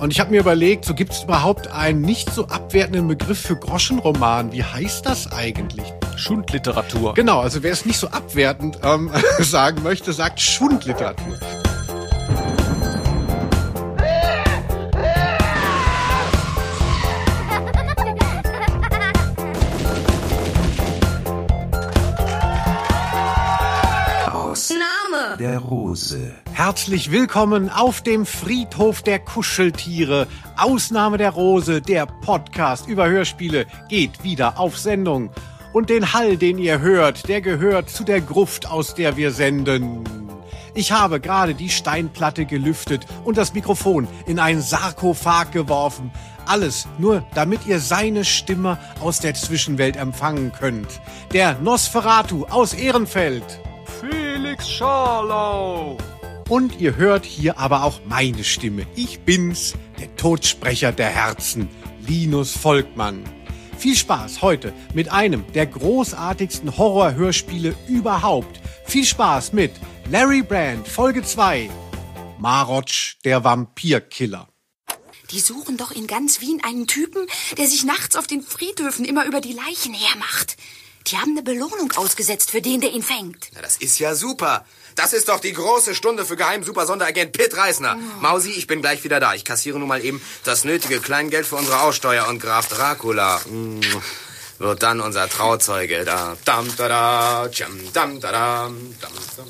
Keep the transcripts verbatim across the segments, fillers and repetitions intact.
Und ich habe mir überlegt, so gibt es überhaupt einen nicht so abwertenden Begriff für Groschenroman. Wie heißt das eigentlich? Schundliteratur. Genau, also wer es nicht so abwertend ähm, sagen möchte, sagt Schundliteratur. Name der Rose. Herzlich willkommen auf dem Friedhof der Kuscheltiere. Ausnahme der Rose, der Podcast über Hörspiele, geht wieder auf Sendung. Und den Hall, den ihr hört, der gehört zu der Gruft, aus der wir senden. Ich habe gerade die Steinplatte gelüftet und das Mikrofon in einen Sarkophag geworfen. Alles nur, damit ihr seine Stimme aus der Zwischenwelt empfangen könnt. Der Nosferatu aus Ehrenfeld. Felix Scharlau. Und ihr hört hier aber auch meine Stimme. Ich bin's, der Todsprecher der Herzen, Linus Volkmann. Viel Spaß heute mit einem der großartigsten Horrorhörspiele überhaupt. Viel Spaß mit Larry Brand, Folge zwei. Marotsch, der Vampirkiller. Die suchen doch in ganz Wien einen Typen, der sich nachts auf den Friedhöfen immer über die Leichen hermacht. Die haben eine Belohnung ausgesetzt für den, der ihn fängt. Na, das ist ja super. Das ist doch die große Stunde für Geheim-Super-Sonderagent Pitt Reisner. Oh. Mausi, ich bin gleich wieder da. Ich kassiere nun mal eben das nötige Kleingeld für unsere Aussteuer und Graf Dracula mm, wird dann unser Trauzeuge. Da, dam, da, da, tscham, dam, da, da, dam,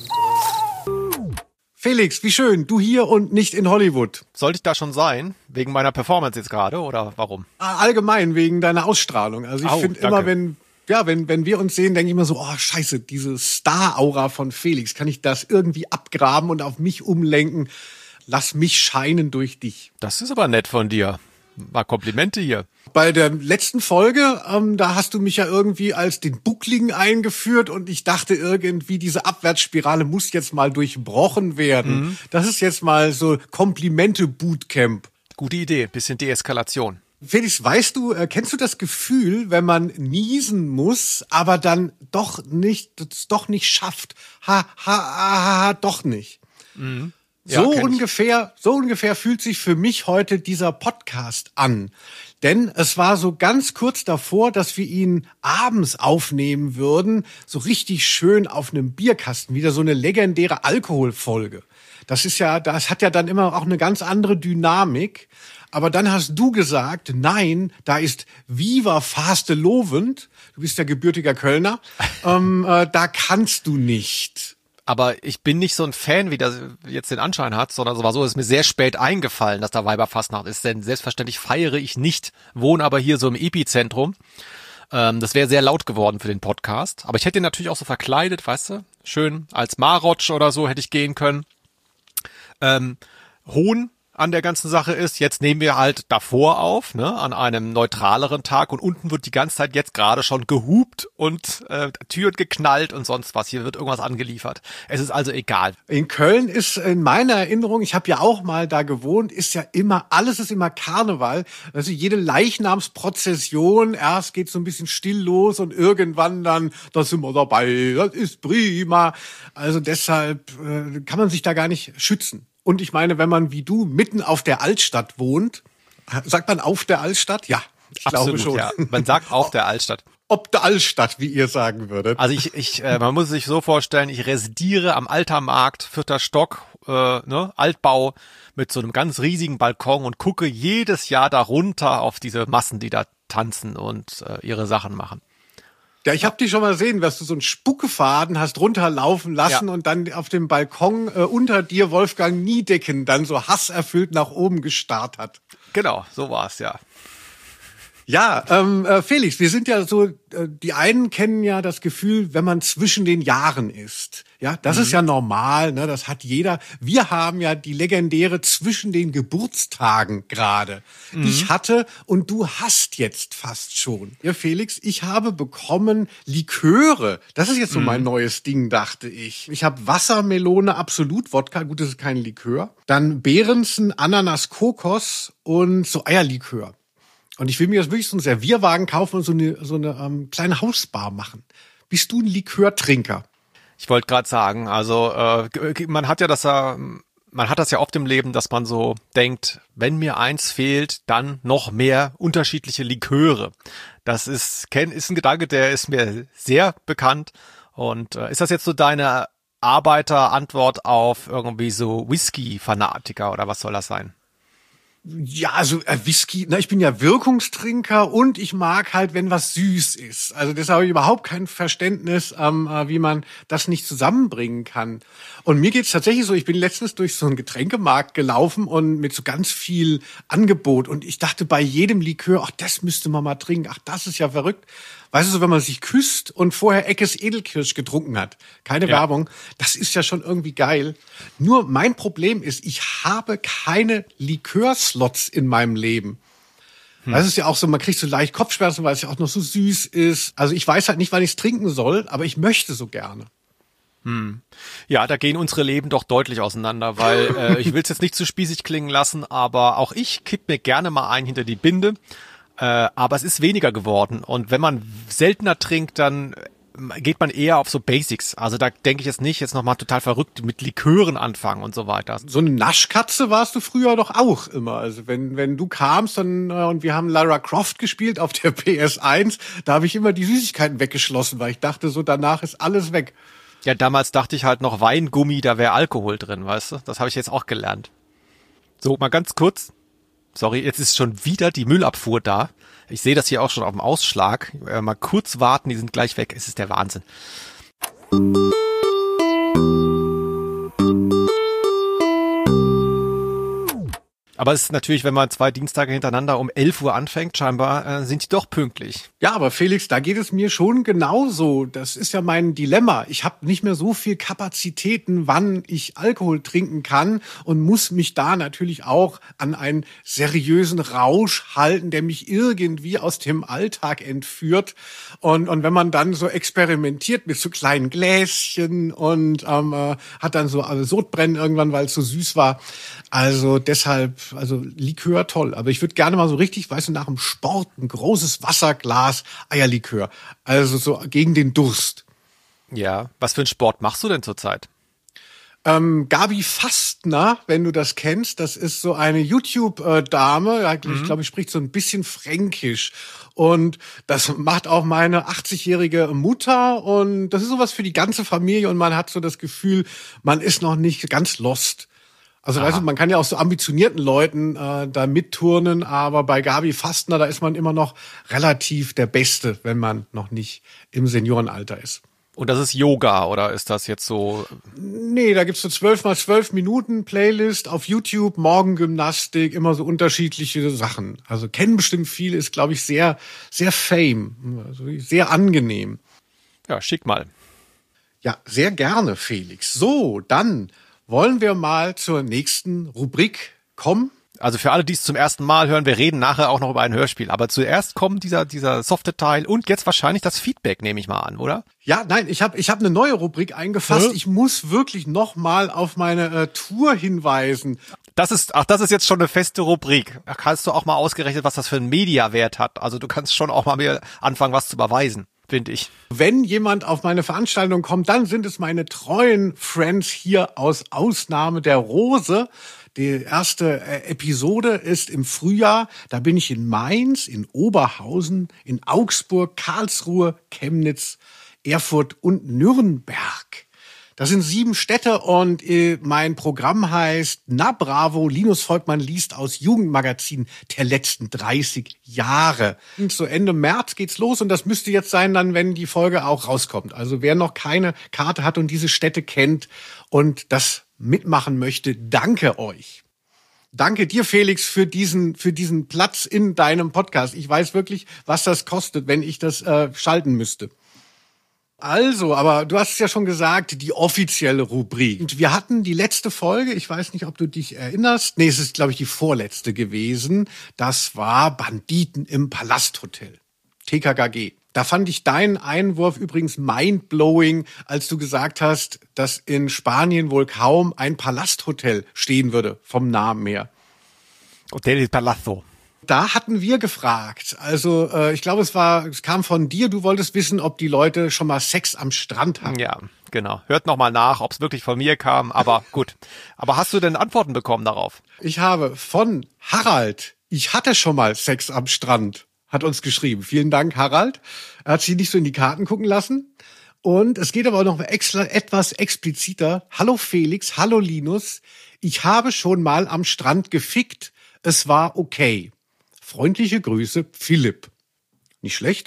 dam. Felix, wie schön, du hier und nicht in Hollywood. Sollte ich da schon sein? Wegen meiner Performance jetzt gerade oder warum? Allgemein, wegen deiner Ausstrahlung. Also ich Au, finde danke. immer, wenn... Ja, wenn, wenn wir uns sehen, denke ich immer so, oh, scheiße, diese Star-Aura von Felix, kann ich das irgendwie abgraben und auf mich umlenken? Lass mich scheinen durch dich. Das ist aber nett von dir. Mal Komplimente hier. Bei der letzten Folge, ähm, da hast du mich ja irgendwie als den Buckligen eingeführt und ich dachte irgendwie, diese Abwärtsspirale muss jetzt mal durchbrochen werden. Mhm. Das ist jetzt mal so Komplimente-Bootcamp. Gute Idee, bisschen Deeskalation. Felix, weißt du, äh, kennst du das Gefühl, wenn man niesen muss, aber dann doch nicht, das doch nicht schafft? Ha, ha, ha, ha doch nicht. Mhm. Ja, so ungefähr, so ungefähr fühlt sich für mich heute dieser Podcast an. Denn es war so ganz kurz davor, dass wir ihn abends aufnehmen würden, so richtig schön auf einem Bierkasten, wieder so eine legendäre Alkoholfolge. Das ist ja, das hat ja dann immer auch eine ganz andere Dynamik. Aber dann hast du gesagt, nein, da ist Viva Fastelovend, du bist ja gebürtiger Kölner, ähm, äh, da kannst du nicht. Aber ich bin nicht so ein Fan, wie das jetzt den Anschein hat, sondern es war so, es ist mir sehr spät eingefallen, dass da Weiberfastnacht ist, denn selbstverständlich feiere ich nicht, wohne aber hier so im Epizentrum. Ähm, das wäre sehr laut geworden für den Podcast, aber ich hätte ihn natürlich auch so verkleidet, weißt du, schön als Marotsch oder so hätte ich gehen können. Ähm, Hohn an der ganzen Sache ist, jetzt nehmen wir halt davor auf, ne, an einem neutraleren Tag und unten wird die ganze Zeit jetzt gerade schon gehupt und äh, Türen geknallt und sonst was. Hier wird irgendwas angeliefert. Es ist also egal. In Köln ist in meiner Erinnerung, ich habe ja auch mal da gewohnt, ist ja immer, alles ist immer Karneval. Also jede Leichnamsprozession, erst geht so ein bisschen still los und irgendwann dann, da sind wir dabei, das ist prima. Also deshalb äh, kann man sich da gar nicht schützen. Und ich meine, wenn man wie du mitten auf der Altstadt wohnt, sagt man auf der Altstadt? Ja, ich Absolut, glaube schon. Ja. Man sagt auf der Altstadt. Ob der Altstadt, wie ihr sagen würdet. Also ich, ich, äh, man muss sich so vorstellen, ich residiere am Altermarkt, vierter Stock, äh, ne, Altbau mit so einem ganz riesigen Balkon und gucke jedes Jahr da runter auf diese Massen, die da tanzen und äh, ihre Sachen machen. Ja, ich habe dich schon mal gesehen, dass du so einen Spuckefaden hast runterlaufen lassen, ja, und dann auf dem Balkon äh, unter dir Wolfgang Niedecken dann so hasserfüllt nach oben gestarrt hat. Genau, so war's, ja. Ja, ähm, äh, Felix, wir sind ja so, äh, die einen kennen ja das Gefühl, wenn man zwischen den Jahren ist. Ja, das mhm. ist ja normal, ne? Das hat jeder. Wir haben ja die legendäre zwischen den Geburtstagen gerade. Mhm. Ich hatte und du hast jetzt fast schon. Ja, Felix, ich habe bekommen Liköre. Das ist jetzt so mhm. mein neues Ding, dachte ich. Ich habe Wassermelone, Absolut, Wodka, gut, das ist kein Likör. Dann Behrensen, Ananas, Kokos und so Eierlikör. Und ich will mir jetzt wirklich so einen Servierwagen kaufen und so eine, so eine ähm, kleine Hausbar machen. Bist du ein Likörtrinker? Ich wollte gerade sagen, also äh, man hat ja das äh, man hat das ja oft im Leben, dass man so denkt, wenn mir eins fehlt, dann noch mehr unterschiedliche Liköre. Das ist, ist ein Gedanke, der ist mir sehr bekannt. Und äh, ist das jetzt so deine Arbeiterantwort auf irgendwie so Whisky-Fanatiker oder was soll das sein? Ja, also äh, Whisky, na, ich bin ja Wirkungstrinker und ich mag halt, wenn was süß ist. Also deshalb habe ich überhaupt kein Verständnis, ähm, äh, wie man das nicht zusammenbringen kann. Und mir geht's tatsächlich so, ich bin letztens durch so einen Getränkemarkt gelaufen und mit so ganz viel Angebot und ich dachte bei jedem Likör, ach, das müsste man mal trinken, ach, das ist ja verrückt. Weißt du, so wenn man sich küsst und vorher Eckes Edelkirsch getrunken hat, keine ja. Werbung, das ist ja schon irgendwie geil. Nur mein Problem ist, ich habe keine Likörslots in meinem Leben. Hm. Das ist ja auch so, man kriegt so leicht Kopfschmerzen, weil es ja auch noch so süß ist. Also ich weiß halt nicht, wann ich es trinken soll, aber ich möchte so gerne. Hm. Ja, da gehen unsere Leben doch deutlich auseinander, weil äh, ich will es jetzt nicht zu spießig klingen lassen, aber auch ich kipp mir gerne mal ein hinter die Binde. Äh, aber es ist weniger geworden und wenn man seltener trinkt, dann geht man eher auf so Basics. Also da denke ich jetzt nicht, jetzt nochmal total verrückt mit Likören anfangen und so weiter. So eine Naschkatze warst du früher doch auch immer. Also wenn wenn du kamst dann äh, und wir haben Lara Croft gespielt auf der P S eins, da habe ich immer die Süßigkeiten weggeschlossen, weil ich dachte so, danach ist alles weg. Ja, damals dachte ich halt noch Weingummi, da wäre Alkohol drin, weißt du? Das habe ich jetzt auch gelernt. So, mal ganz kurz. Sorry, jetzt ist schon wieder die Müllabfuhr da. Ich sehe das hier auch schon auf dem Ausschlag. Äh, mal kurz warten, die sind gleich weg. Es ist der Wahnsinn. Aber es ist natürlich, wenn man zwei Dienstage hintereinander um elf Uhr anfängt, scheinbar äh, sind die doch pünktlich. Ja, aber Felix, da geht es mir schon genauso. Das ist ja mein Dilemma. Ich habe nicht mehr so viel Kapazitäten, wann ich Alkohol trinken kann und muss mich da natürlich auch an einen seriösen Rausch halten, der mich irgendwie aus dem Alltag entführt. Und, und wenn man dann so experimentiert mit so kleinen Gläschen und ähm, äh, hat dann so also Sodbrennen irgendwann, weil es so süß war. Also deshalb, also Likör toll. Aber ich würde gerne mal so richtig, weißt du, nach dem Sport ein großes Wasserglas Eierlikör. Also so gegen den Durst. Ja, was für einen Sport machst du denn zurzeit? Ähm, Gabi Fastner, wenn du das kennst, das ist so eine YouTube-Dame, ich glaube, ich spricht so ein bisschen Fränkisch. Und das macht auch meine achtzigjährige Mutter und das ist sowas für die ganze Familie und man hat so das Gefühl, man ist noch nicht ganz lost. Also Aha. weißt du, man kann ja auch so ambitionierten Leuten äh, da mitturnen, aber bei Gabi Fastner, da ist man immer noch relativ der Beste, wenn man noch nicht im Seniorenalter ist. Und das ist Yoga oder ist das jetzt so? Nee, da gibt's so zwölf mal zwölf Minuten Playlist auf YouTube, Morgengymnastik, immer so unterschiedliche Sachen. Also kennen bestimmt viele, ist glaube ich sehr, sehr fame, also sehr angenehm. Ja, schick mal. Ja, sehr gerne, Felix. So, dann wollen wir mal zur nächsten Rubrik kommen. Also für alle, die es zum ersten Mal hören, wir reden nachher auch noch über ein Hörspiel. Aber zuerst kommt dieser dieser softe Teil und jetzt wahrscheinlich das Feedback, nehme ich mal an, oder? Ja, nein, ich habe ich hab eine neue Rubrik eingefasst. Hm? Ich muss wirklich noch mal auf meine äh, Tour hinweisen. Das ist, ach, das ist jetzt schon eine feste Rubrik. Da hast du auch mal ausgerechnet, was das für einen Mediawert hat. Also du kannst schon auch mal mir anfangen, was zu überweisen, finde ich. Wenn jemand auf meine Veranstaltung kommt, dann sind es meine treuen Friends hier aus Ausnahme der Rose. Die erste Episode ist im Frühjahr. Da bin ich in Mainz, in Oberhausen, in Augsburg, Karlsruhe, Chemnitz, Erfurt und Nürnberg. Das sind sieben Städte und äh, mein Programm heißt Na Bravo, Linus Volkmann liest aus Jugendmagazin der letzten dreißig Jahre. Und so Ende März geht's los und das müsste jetzt sein dann, wenn die Folge auch rauskommt. Also wer noch keine Karte hat und diese Städte kennt und das mitmachen möchte, danke euch. Danke dir, Felix, für diesen für diesen Platz in deinem Podcast. Ich weiß wirklich, was das kostet, wenn ich das äh, schalten müsste. Also, aber du hast es ja schon gesagt, die offizielle Rubrik. Und wir hatten die letzte Folge, ich weiß nicht, ob du dich erinnerst. Nee, es ist, glaube ich, die vorletzte gewesen. Das war Banditen im Palasthotel. T K K G. Da fand ich deinen Einwurf übrigens mindblowing, als du gesagt hast, dass in Spanien wohl kaum ein Palasthotel stehen würde, vom Namen her. Hotel del Palazzo. Da hatten wir gefragt, also äh, ich glaube, es war, es kam von dir, du wolltest wissen, ob die Leute schon mal Sex am Strand hatten. Ja, genau. Hört nochmal nach, ob es wirklich von mir kam, aber gut. Aber hast du denn Antworten bekommen darauf? Ich habe von Harald, ich hatte schon mal Sex am Strand, hat uns geschrieben. Vielen Dank, Harald. Er hat sich nicht so in die Karten gucken lassen. Und es geht aber auch noch extra, etwas expliziter. Hallo Felix, hallo Linus. Ich habe schon mal am Strand gefickt. Es war okay. Freundliche Grüße, Philipp. Nicht schlecht.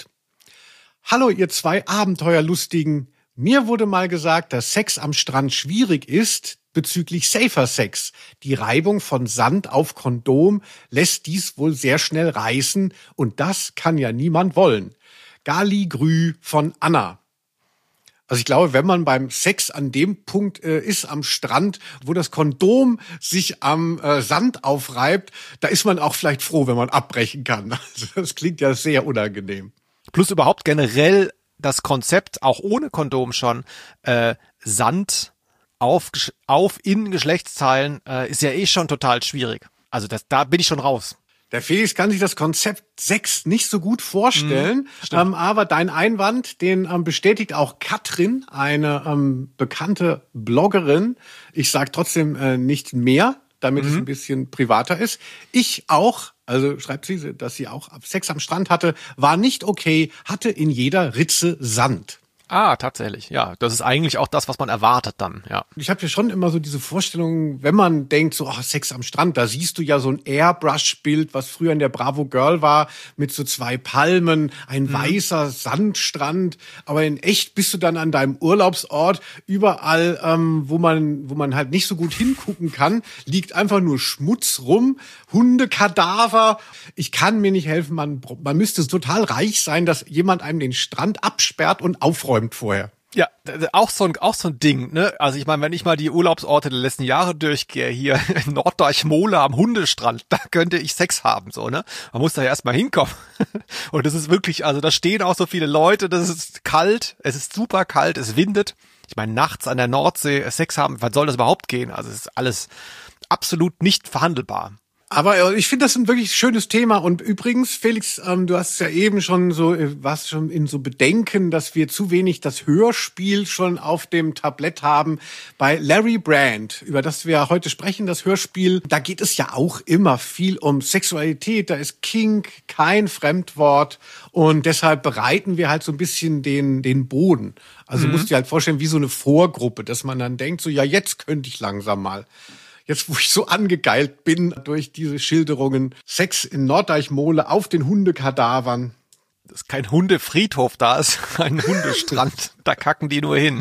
Hallo, ihr zwei Abenteuerlustigen. Mir wurde mal gesagt, dass Sex am Strand schwierig ist bezüglich Safer Sex. Die Reibung von Sand auf Kondom lässt dies wohl sehr schnell reißen und das kann ja niemand wollen. Gali Grü von Anna. Also ich glaube, wenn man beim Sex an dem Punkt äh, ist am Strand, wo das Kondom sich am äh, Sand aufreibt, da ist man auch vielleicht froh, wenn man abbrechen kann. Also das klingt ja sehr unangenehm. Plus überhaupt generell das Konzept, auch ohne Kondom schon, äh, Sand auf, auf in Geschlechtsteilen äh, ist ja eh schon total schwierig. Also das, da bin ich schon raus. Der Felix kann sich das Konzept Sex nicht so gut vorstellen, mm, ähm, aber dein Einwand, den ähm, bestätigt auch Katrin, eine ähm, bekannte Bloggerin. Ich sage trotzdem äh, nicht mehr, damit mm. es ein bisschen privater ist. Ich auch, also schreibt sie, dass sie auch Sex am Strand hatte, war nicht okay, hatte in jeder Ritze Sand. Ah, tatsächlich, ja. Das ist eigentlich auch das, was man erwartet dann, ja. Ich habe ja schon immer so diese Vorstellung, wenn man denkt, so oh, Sex am Strand, da siehst du ja so ein Airbrush-Bild, was früher in der Bravo Girl war, mit so zwei Palmen, ein mhm. weißer Sandstrand. Aber in echt bist du dann an deinem Urlaubsort, überall, ähm, wo man wo man halt nicht so gut hingucken kann, liegt einfach nur Schmutz rum, Hundekadaver. Ich kann mir nicht helfen, man, man müsste total reich sein, dass jemand einem den Strand absperrt und aufräumt vorher. Ja, auch so ein, auch so ein Ding, ne? Also ich meine, wenn ich mal die Urlaubsorte der letzten Jahre durchgehe, hier in Norddeuch-Mole am Hundestrand, da könnte ich Sex haben, so, ne? Man muss da ja erstmal hinkommen. Und das ist wirklich, also da stehen auch so viele Leute, das ist kalt, es ist super kalt, es windet. Ich meine, nachts an der Nordsee Sex haben, wann soll das überhaupt gehen? Also es ist alles absolut nicht verhandelbar. Aber ich finde das ein wirklich schönes Thema. Und übrigens, Felix, ähm, du hast ja eben schon so, warst schon in so Bedenken, dass wir zu wenig das Hörspiel schon auf dem Tablett haben. Bei Larry Brand, über das wir heute sprechen, das Hörspiel, da geht es ja auch immer viel um Sexualität. Da ist Kink kein Fremdwort. Und deshalb bereiten wir halt so ein bisschen den, den Boden. Also mhm. musst du dir halt vorstellen, wie so eine Vorgruppe, dass man dann denkt, so, ja, jetzt könnte ich langsam mal. Jetzt, wo ich so angegeilt bin durch diese Schilderungen. Sex in Norddeuch-Mole auf den Hundekadavern. Das ist kein Hundefriedhof, da ist ein Hundestrand. Da kacken die nur hin.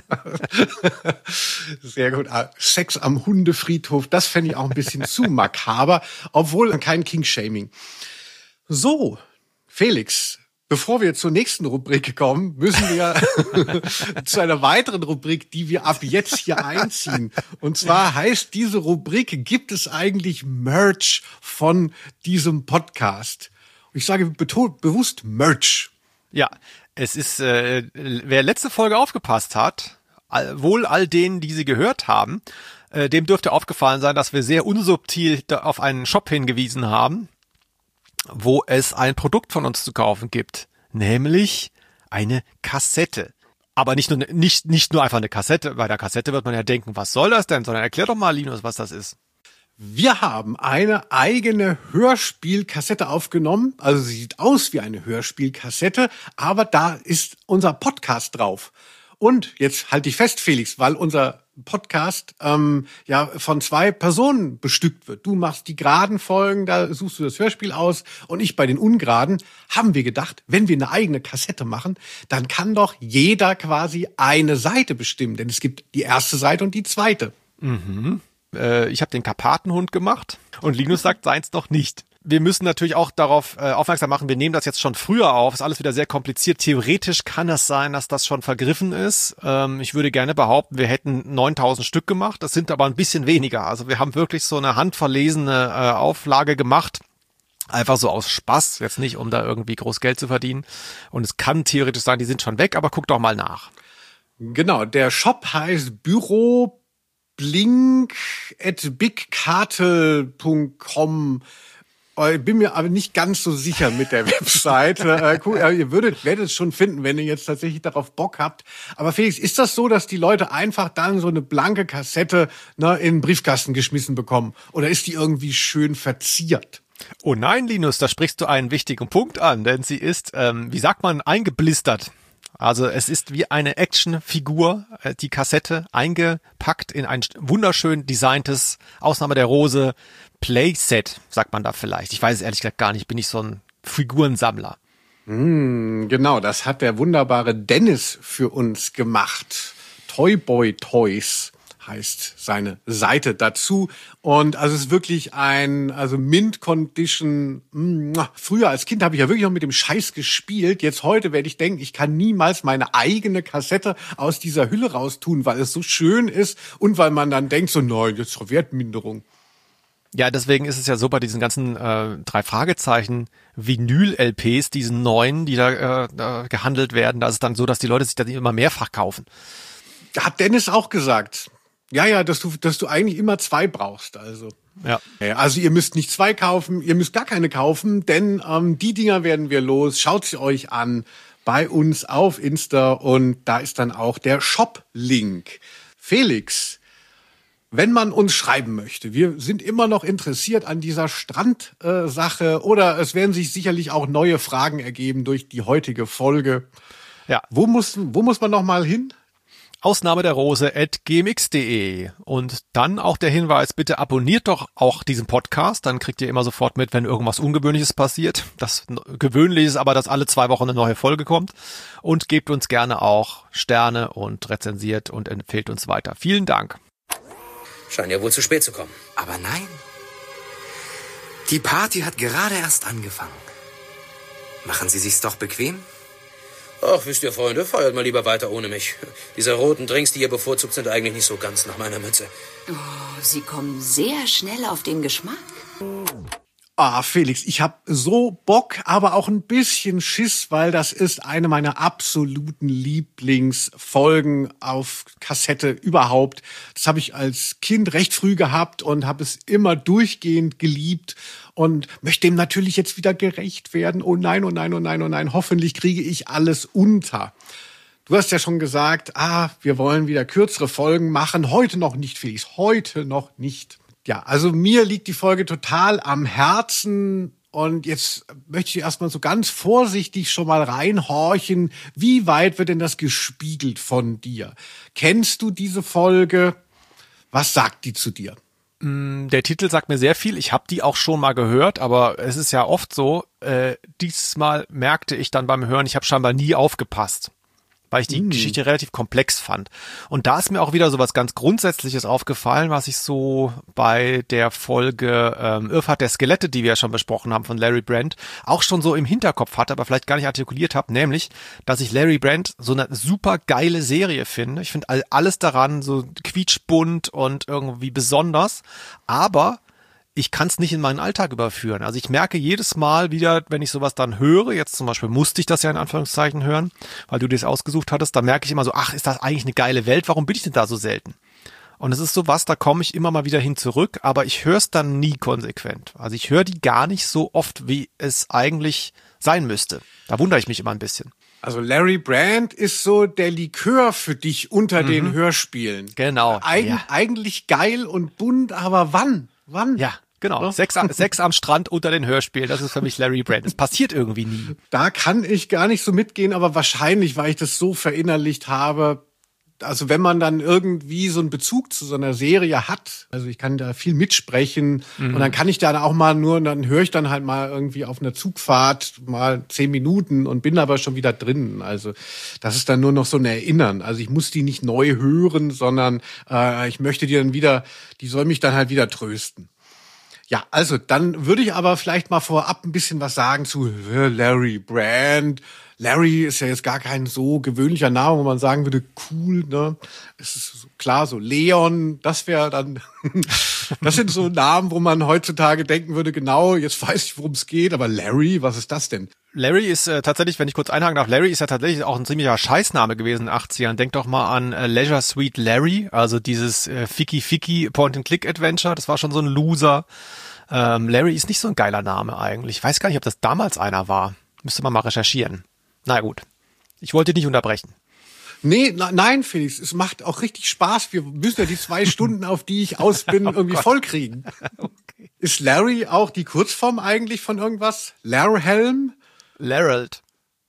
Sehr gut. Sex am Hundefriedhof, das fände ich auch ein bisschen zu makaber. Obwohl kein King-Shaming. So, Felix. Bevor wir zur nächsten Rubrik kommen, müssen wir zu einer weiteren Rubrik, die wir ab jetzt hier einziehen. Und zwar heißt diese Rubrik, gibt es eigentlich Merch von diesem Podcast? Ich sage betont, bewusst Merch. Ja, es ist, äh, wer letzte Folge aufgepasst hat, all, wohl all denen, die sie gehört haben, äh, dem dürfte aufgefallen sein, dass wir sehr unsubtil auf einen Shop hingewiesen haben, wo es ein Produkt von uns zu kaufen gibt, nämlich eine Kassette. Aber nicht nur nicht nicht nur einfach eine Kassette. Bei der Kassette wird man ja denken, was soll das denn? Sondern erklär doch mal, Linus, was das ist. Wir haben eine eigene Hörspielkassette aufgenommen. Also sie sieht aus wie eine Hörspielkassette, aber da ist unser Podcast drauf. Und jetzt halte ich fest, Felix, weil unser Podcast ähm, ja von zwei Personen bestückt wird. Du machst die geraden Folgen, da suchst du das Hörspiel aus und ich bei den ungeraden, haben wir gedacht, wenn wir eine eigene Kassette machen, dann kann doch jeder quasi eine Seite bestimmen. Denn es gibt die erste Seite und die zweite. Mhm. Äh, ich habe den Karpatenhund gemacht und Linus sagt seins noch nicht. Wir müssen natürlich auch darauf äh, aufmerksam machen, wir nehmen das jetzt schon früher auf, ist alles wieder sehr kompliziert. Theoretisch kann es sein, dass das schon vergriffen ist. Ähm, ich würde gerne behaupten, wir hätten neuntausend Stück gemacht, das sind aber ein bisschen weniger. Also wir haben wirklich so eine handverlesene äh, Auflage gemacht, einfach so aus Spaß, jetzt nicht, um da irgendwie groß Geld zu verdienen. Und es kann theoretisch sein, die sind schon weg, aber guck doch mal nach. Genau, der Shop heißt Büro blink at bigkartel punkt com. Ich bin mir aber nicht ganz so sicher mit der Website. Äh, cool, ihr würdet, werdet es schon finden, wenn ihr jetzt tatsächlich darauf Bock habt. Aber Felix, ist das so, dass die Leute einfach dann so eine blanke Kassette, ne, in den Briefkasten geschmissen bekommen? Oder ist die irgendwie schön verziert? Oh nein, Linus, da sprichst du einen wichtigen Punkt an, denn sie ist, ähm, wie sagt man, eingeblistert. Also es ist wie eine Actionfigur, äh, die Kassette eingepackt in ein wunderschön designtes, Ausnahme der Rose, Playset, sagt man da vielleicht. Ich weiß es ehrlich gesagt gar nicht, bin ich so ein Figurensammler. Mm, genau, das hat der wunderbare Dennis für uns gemacht. Toyboy Toys heißt seine Seite dazu. Und also es ist wirklich ein, also Mint Condition. Früher als Kind habe ich ja wirklich noch mit dem Scheiß gespielt. Jetzt heute werde ich denken, ich kann niemals meine eigene Kassette aus dieser Hülle raustun, weil es so schön ist und weil man dann denkt, so nein, jetzt ist Wertminderung. Ja, deswegen ist es ja so bei diesen ganzen äh, drei Fragezeichen Vinyl-L Ps, diesen neuen, die da äh, gehandelt werden, da ist es dann so, dass die Leute sich das immer mehrfach kaufen. Hat Dennis auch gesagt. Ja, ja, dass du, dass du eigentlich immer zwei brauchst, also. Ja. Also ihr müsst nicht zwei kaufen, ihr müsst gar keine kaufen, denn ähm, die Dinger werden wir los. Schaut sie euch an bei uns auf Insta und da ist dann auch der Shop-Link. Felix, wenn man uns schreiben möchte, wir sind immer noch interessiert an dieser Strandsache äh, oder es werden sich sicherlich auch neue Fragen ergeben durch die heutige Folge. Ja. Wo muss, wo muss man noch mal hin? Ausnahme der Rose at gmx punkt de. Und dann auch der Hinweis, bitte abonniert doch auch diesen Podcast, dann kriegt ihr immer sofort mit, wenn irgendwas Ungewöhnliches passiert. Das Gewöhnliche ist aber, dass alle zwei Wochen eine neue Folge kommt. Und gebt uns gerne auch Sterne und rezensiert und empfehlt uns weiter. Vielen Dank. Scheint ja wohl zu spät zu kommen. Aber nein. Die Party hat gerade erst angefangen. Machen Sie sich's doch bequem? Ach, wisst ihr, Freunde, feiert mal lieber weiter ohne mich. Diese roten Drinks, die ihr bevorzugt, sind eigentlich nicht so ganz nach meiner Mütze. Oh, Sie kommen sehr schnell auf den Geschmack. Ah, Felix, ich habe so Bock, aber auch ein bisschen Schiss, weil das ist eine meiner absoluten Lieblingsfolgen auf Kassette überhaupt. Das habe ich als Kind recht früh gehabt und habe es immer durchgehend geliebt und möchte dem natürlich jetzt wieder gerecht werden. Oh nein, oh nein, oh nein, oh nein, hoffentlich kriege ich alles unter. Du hast ja schon gesagt, ah, wir wollen wieder kürzere Folgen machen. Heute noch nicht, Felix, heute noch nicht. Ja, also mir liegt die Folge total am Herzen und jetzt möchte ich erstmal so ganz vorsichtig schon mal reinhorchen. Wie weit wird denn das gespiegelt von dir? Kennst du diese Folge? Was sagt die zu dir? Der Titel sagt mir sehr viel. Ich habe die auch schon mal gehört, aber es ist ja oft so, äh, dieses Mal merkte ich dann beim Hören, ich habe scheinbar nie aufgepasst, weil ich die mm. Geschichte relativ komplex fand. Und da ist mir auch wieder so was ganz Grundsätzliches aufgefallen, was ich so bei der Folge ähm, Irrfahrt der Skelette, die wir ja schon besprochen haben von Larry Brand, auch schon so im Hinterkopf hatte, aber vielleicht gar nicht artikuliert habe, nämlich, dass ich Larry Brand so eine super geile Serie finde. Ich finde alles daran so quietschbunt und irgendwie besonders, aber ich kann es nicht in meinen Alltag überführen. Also ich merke jedes Mal wieder, wenn ich sowas dann höre, jetzt zum Beispiel musste ich das ja in Anführungszeichen hören, weil du dir das ausgesucht hattest, da merke ich immer so, ach, ist das eigentlich eine geile Welt, warum bin ich denn da so selten? Und es ist so was, da komme ich immer mal wieder hin zurück, aber ich höre es dann nie konsequent. Also ich höre die gar nicht so oft, wie es eigentlich sein müsste. Da wundere ich mich immer ein bisschen. Also Larry Brand ist so der Likör für dich unter mhm. den Hörspielen. Genau. Eig- ja. Eigentlich geil und bunt, aber wann? Wann? Ja, genau. Ja. Sex, Sex am Strand unter den Hörspielen, das ist für mich Larry Brand. Es passiert irgendwie nie. Da kann ich gar nicht so mitgehen, aber wahrscheinlich, weil ich das so verinnerlicht habe, also wenn man dann irgendwie so einen Bezug zu so einer Serie hat, also ich kann da viel mitsprechen mhm. und dann kann ich da auch mal nur, dann höre ich dann halt mal irgendwie auf einer Zugfahrt mal zehn Minuten und bin aber schon wieder drin. Also das ist dann nur noch so ein Erinnern. Also ich muss die nicht neu hören, sondern äh, ich möchte die dann wieder, die soll mich dann halt wieder trösten. Ja, also dann würde ich aber vielleicht mal vorab ein bisschen was sagen zu Larry Brand. Larry ist ja jetzt gar kein so gewöhnlicher Name, wo man sagen würde, cool, ne? Es ist klar, so Leon, das wäre dann, das sind so Namen, wo man heutzutage denken würde, genau, jetzt weiß ich, worum es geht, aber Larry, was ist das denn? Larry ist äh, tatsächlich, wenn ich kurz einhaken darf, Larry ist ja tatsächlich auch ein ziemlicher Scheißname gewesen in den achtzigern. Denk doch mal an äh, Leisure Suite Larry, also dieses äh, Ficky Ficky Point-and-Click-Adventure, das war schon so ein Loser. Ähm, Larry ist nicht so ein geiler Name eigentlich. Ich weiß gar nicht, ob das damals einer war. Müsste man mal recherchieren. Na gut. Ich wollte dich nicht unterbrechen. Nee, na, nein, Felix, es macht auch richtig Spaß. Wir müssen ja die zwei Stunden, auf die ich aus bin, oh irgendwie Gott. vollkriegen. Okay. Ist Larry auch die Kurzform eigentlich von irgendwas? Larhelm? Larald.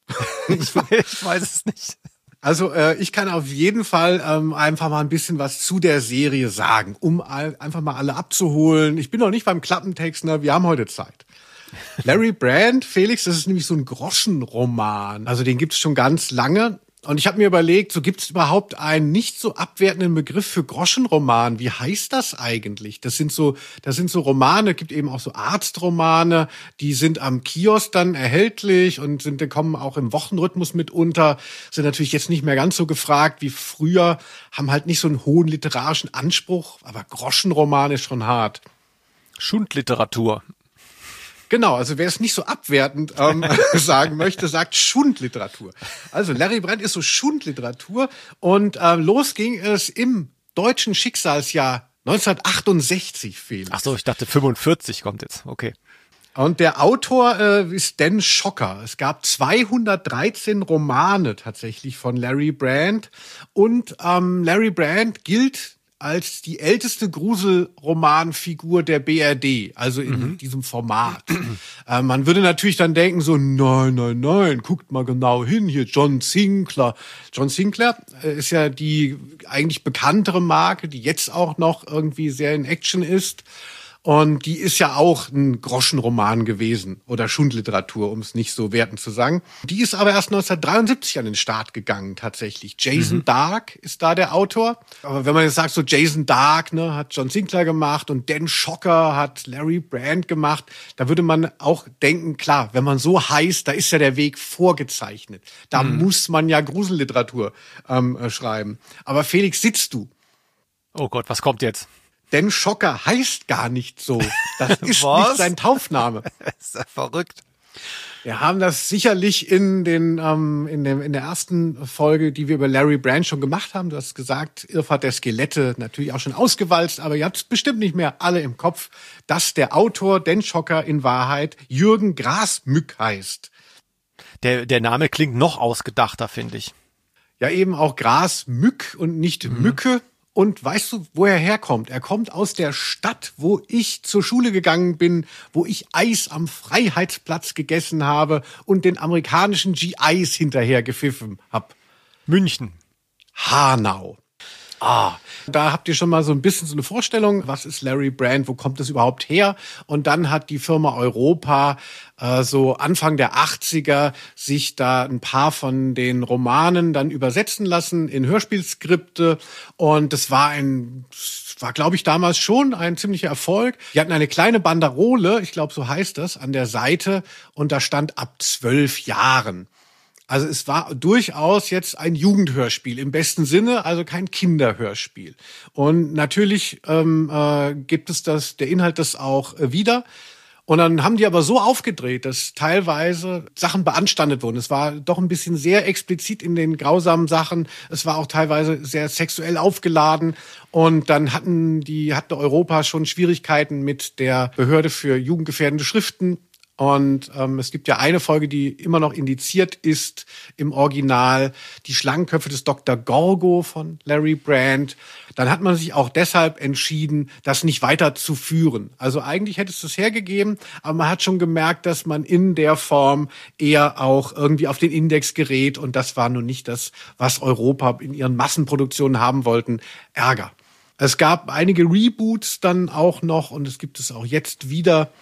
ich, ich weiß es nicht. Also äh, ich kann auf jeden Fall ähm, einfach mal ein bisschen was zu der Serie sagen, um all, einfach mal alle abzuholen. Ich bin noch nicht beim Klappentext, ne? Wir haben heute Zeit. Larry Brand, Felix, das ist nämlich so ein Groschenroman. Also den gibt's schon ganz lange. Und ich habe mir überlegt, so gibt es überhaupt einen nicht so abwertenden Begriff für Groschenroman? Wie heißt das eigentlich? Das sind so, das sind so Romane, gibt eben auch so Arztromane, die sind am Kiosk dann erhältlich und sind, die kommen auch im Wochenrhythmus mit unter, sind natürlich jetzt nicht mehr ganz so gefragt wie früher, haben halt nicht so einen hohen literarischen Anspruch, aber Groschenroman ist schon hart. Schundliteratur. Genau, also wer es nicht so abwertend ähm, sagen möchte, sagt Schundliteratur. Also Larry Brand ist so Schundliteratur und äh, los ging es im deutschen Schicksalsjahr neunzehnhundertachtundsechzig, Felix. Ach so, ich dachte fünfundvierzig kommt jetzt, okay. Und der Autor äh, ist Dan Schocker. Es gab zweihundertdreizehn Romane tatsächlich von Larry Brand und ähm, Larry Brand gilt als die älteste Gruselromanfigur der B R D, also in mhm. diesem Format. äh, man würde natürlich dann denken so, nein, nein, nein, guckt mal genau hin, hier John Sinclair. John Sinclair äh, ist ja die eigentlich bekanntere Marke, die jetzt auch noch irgendwie sehr in Action ist. Und die ist ja auch ein Groschenroman gewesen oder Schundliteratur, um es nicht so wertend zu sagen. Die ist aber erst neunzehnhundertdreiundsiebzig an den Start gegangen tatsächlich. Jason mhm. Dark ist da der Autor. Aber wenn man jetzt sagt, so Jason Dark ne, hat John Sinclair gemacht und Dan Schocker hat Larry Brand gemacht, da würde man auch denken, klar, wenn man so heißt, da ist ja der Weg vorgezeichnet. Da mhm. muss man ja Gruselliteratur ähm, schreiben. Aber Felix, sitzt du? Oh Gott, was kommt jetzt? Dan Schocker heißt gar nicht so. Das ist nicht sein Taufname. Das ist ja verrückt. Wir haben das sicherlich in den ähm, in, dem, in der ersten Folge, die wir über Larry Brand schon gemacht haben. Du hast gesagt, Irrfahrt der Skelette, natürlich auch schon ausgewalzt, aber ihr habt bestimmt nicht mehr alle im Kopf, dass der Autor Dan Schocker in Wahrheit Jürgen Grasmück heißt. Der, der Name klingt noch ausgedachter, finde ich. Ja, eben auch Grasmück und nicht mhm. Mücke. Und weißt du, wo er herkommt? Er kommt aus der Stadt, wo ich zur Schule gegangen bin, wo ich Eis am Freiheitsplatz gegessen habe und den amerikanischen G Is hinterher gepfiffen hab. München. Hanau. Ah, da habt ihr schon mal so ein bisschen so eine Vorstellung, was ist Larry Brand, wo kommt das überhaupt her? Und dann hat die Firma Europa äh, so Anfang der achtziger sich da ein paar von den Romanen dann übersetzen lassen in Hörspielskripte und das war ein, war glaube ich damals schon ein ziemlicher Erfolg. Die hatten eine kleine Banderole, ich glaube so heißt das, an der Seite und da stand ab zwölf Jahren. Also es war durchaus jetzt ein Jugendhörspiel im besten Sinne, also kein Kinderhörspiel. Und natürlich ähm, äh, gibt es das, der Inhalt das auch äh, wieder. Und dann haben die aber so aufgedreht, dass teilweise Sachen beanstandet wurden. Es war doch ein bisschen sehr explizit in den grausamen Sachen. Es war auch teilweise sehr sexuell aufgeladen. Und dann hatten die, hatte Europa schon Schwierigkeiten mit der Behörde für jugendgefährdende Schriften. Und ähm, es gibt ja eine Folge, die immer noch indiziert ist im Original, die Schlangenköpfe des Doktor Gorgo von Larry Brand. Dann hat man sich auch deshalb entschieden, das nicht weiterzuführen. Also eigentlich hätte es das hergegeben, aber man hat schon gemerkt, dass man in der Form eher auch irgendwie auf den Index gerät. Und das war nun nicht das, was Europa in ihren Massenproduktionen haben wollten. Ärger. Es gab einige Reboots dann auch noch und es gibt es auch jetzt wieder.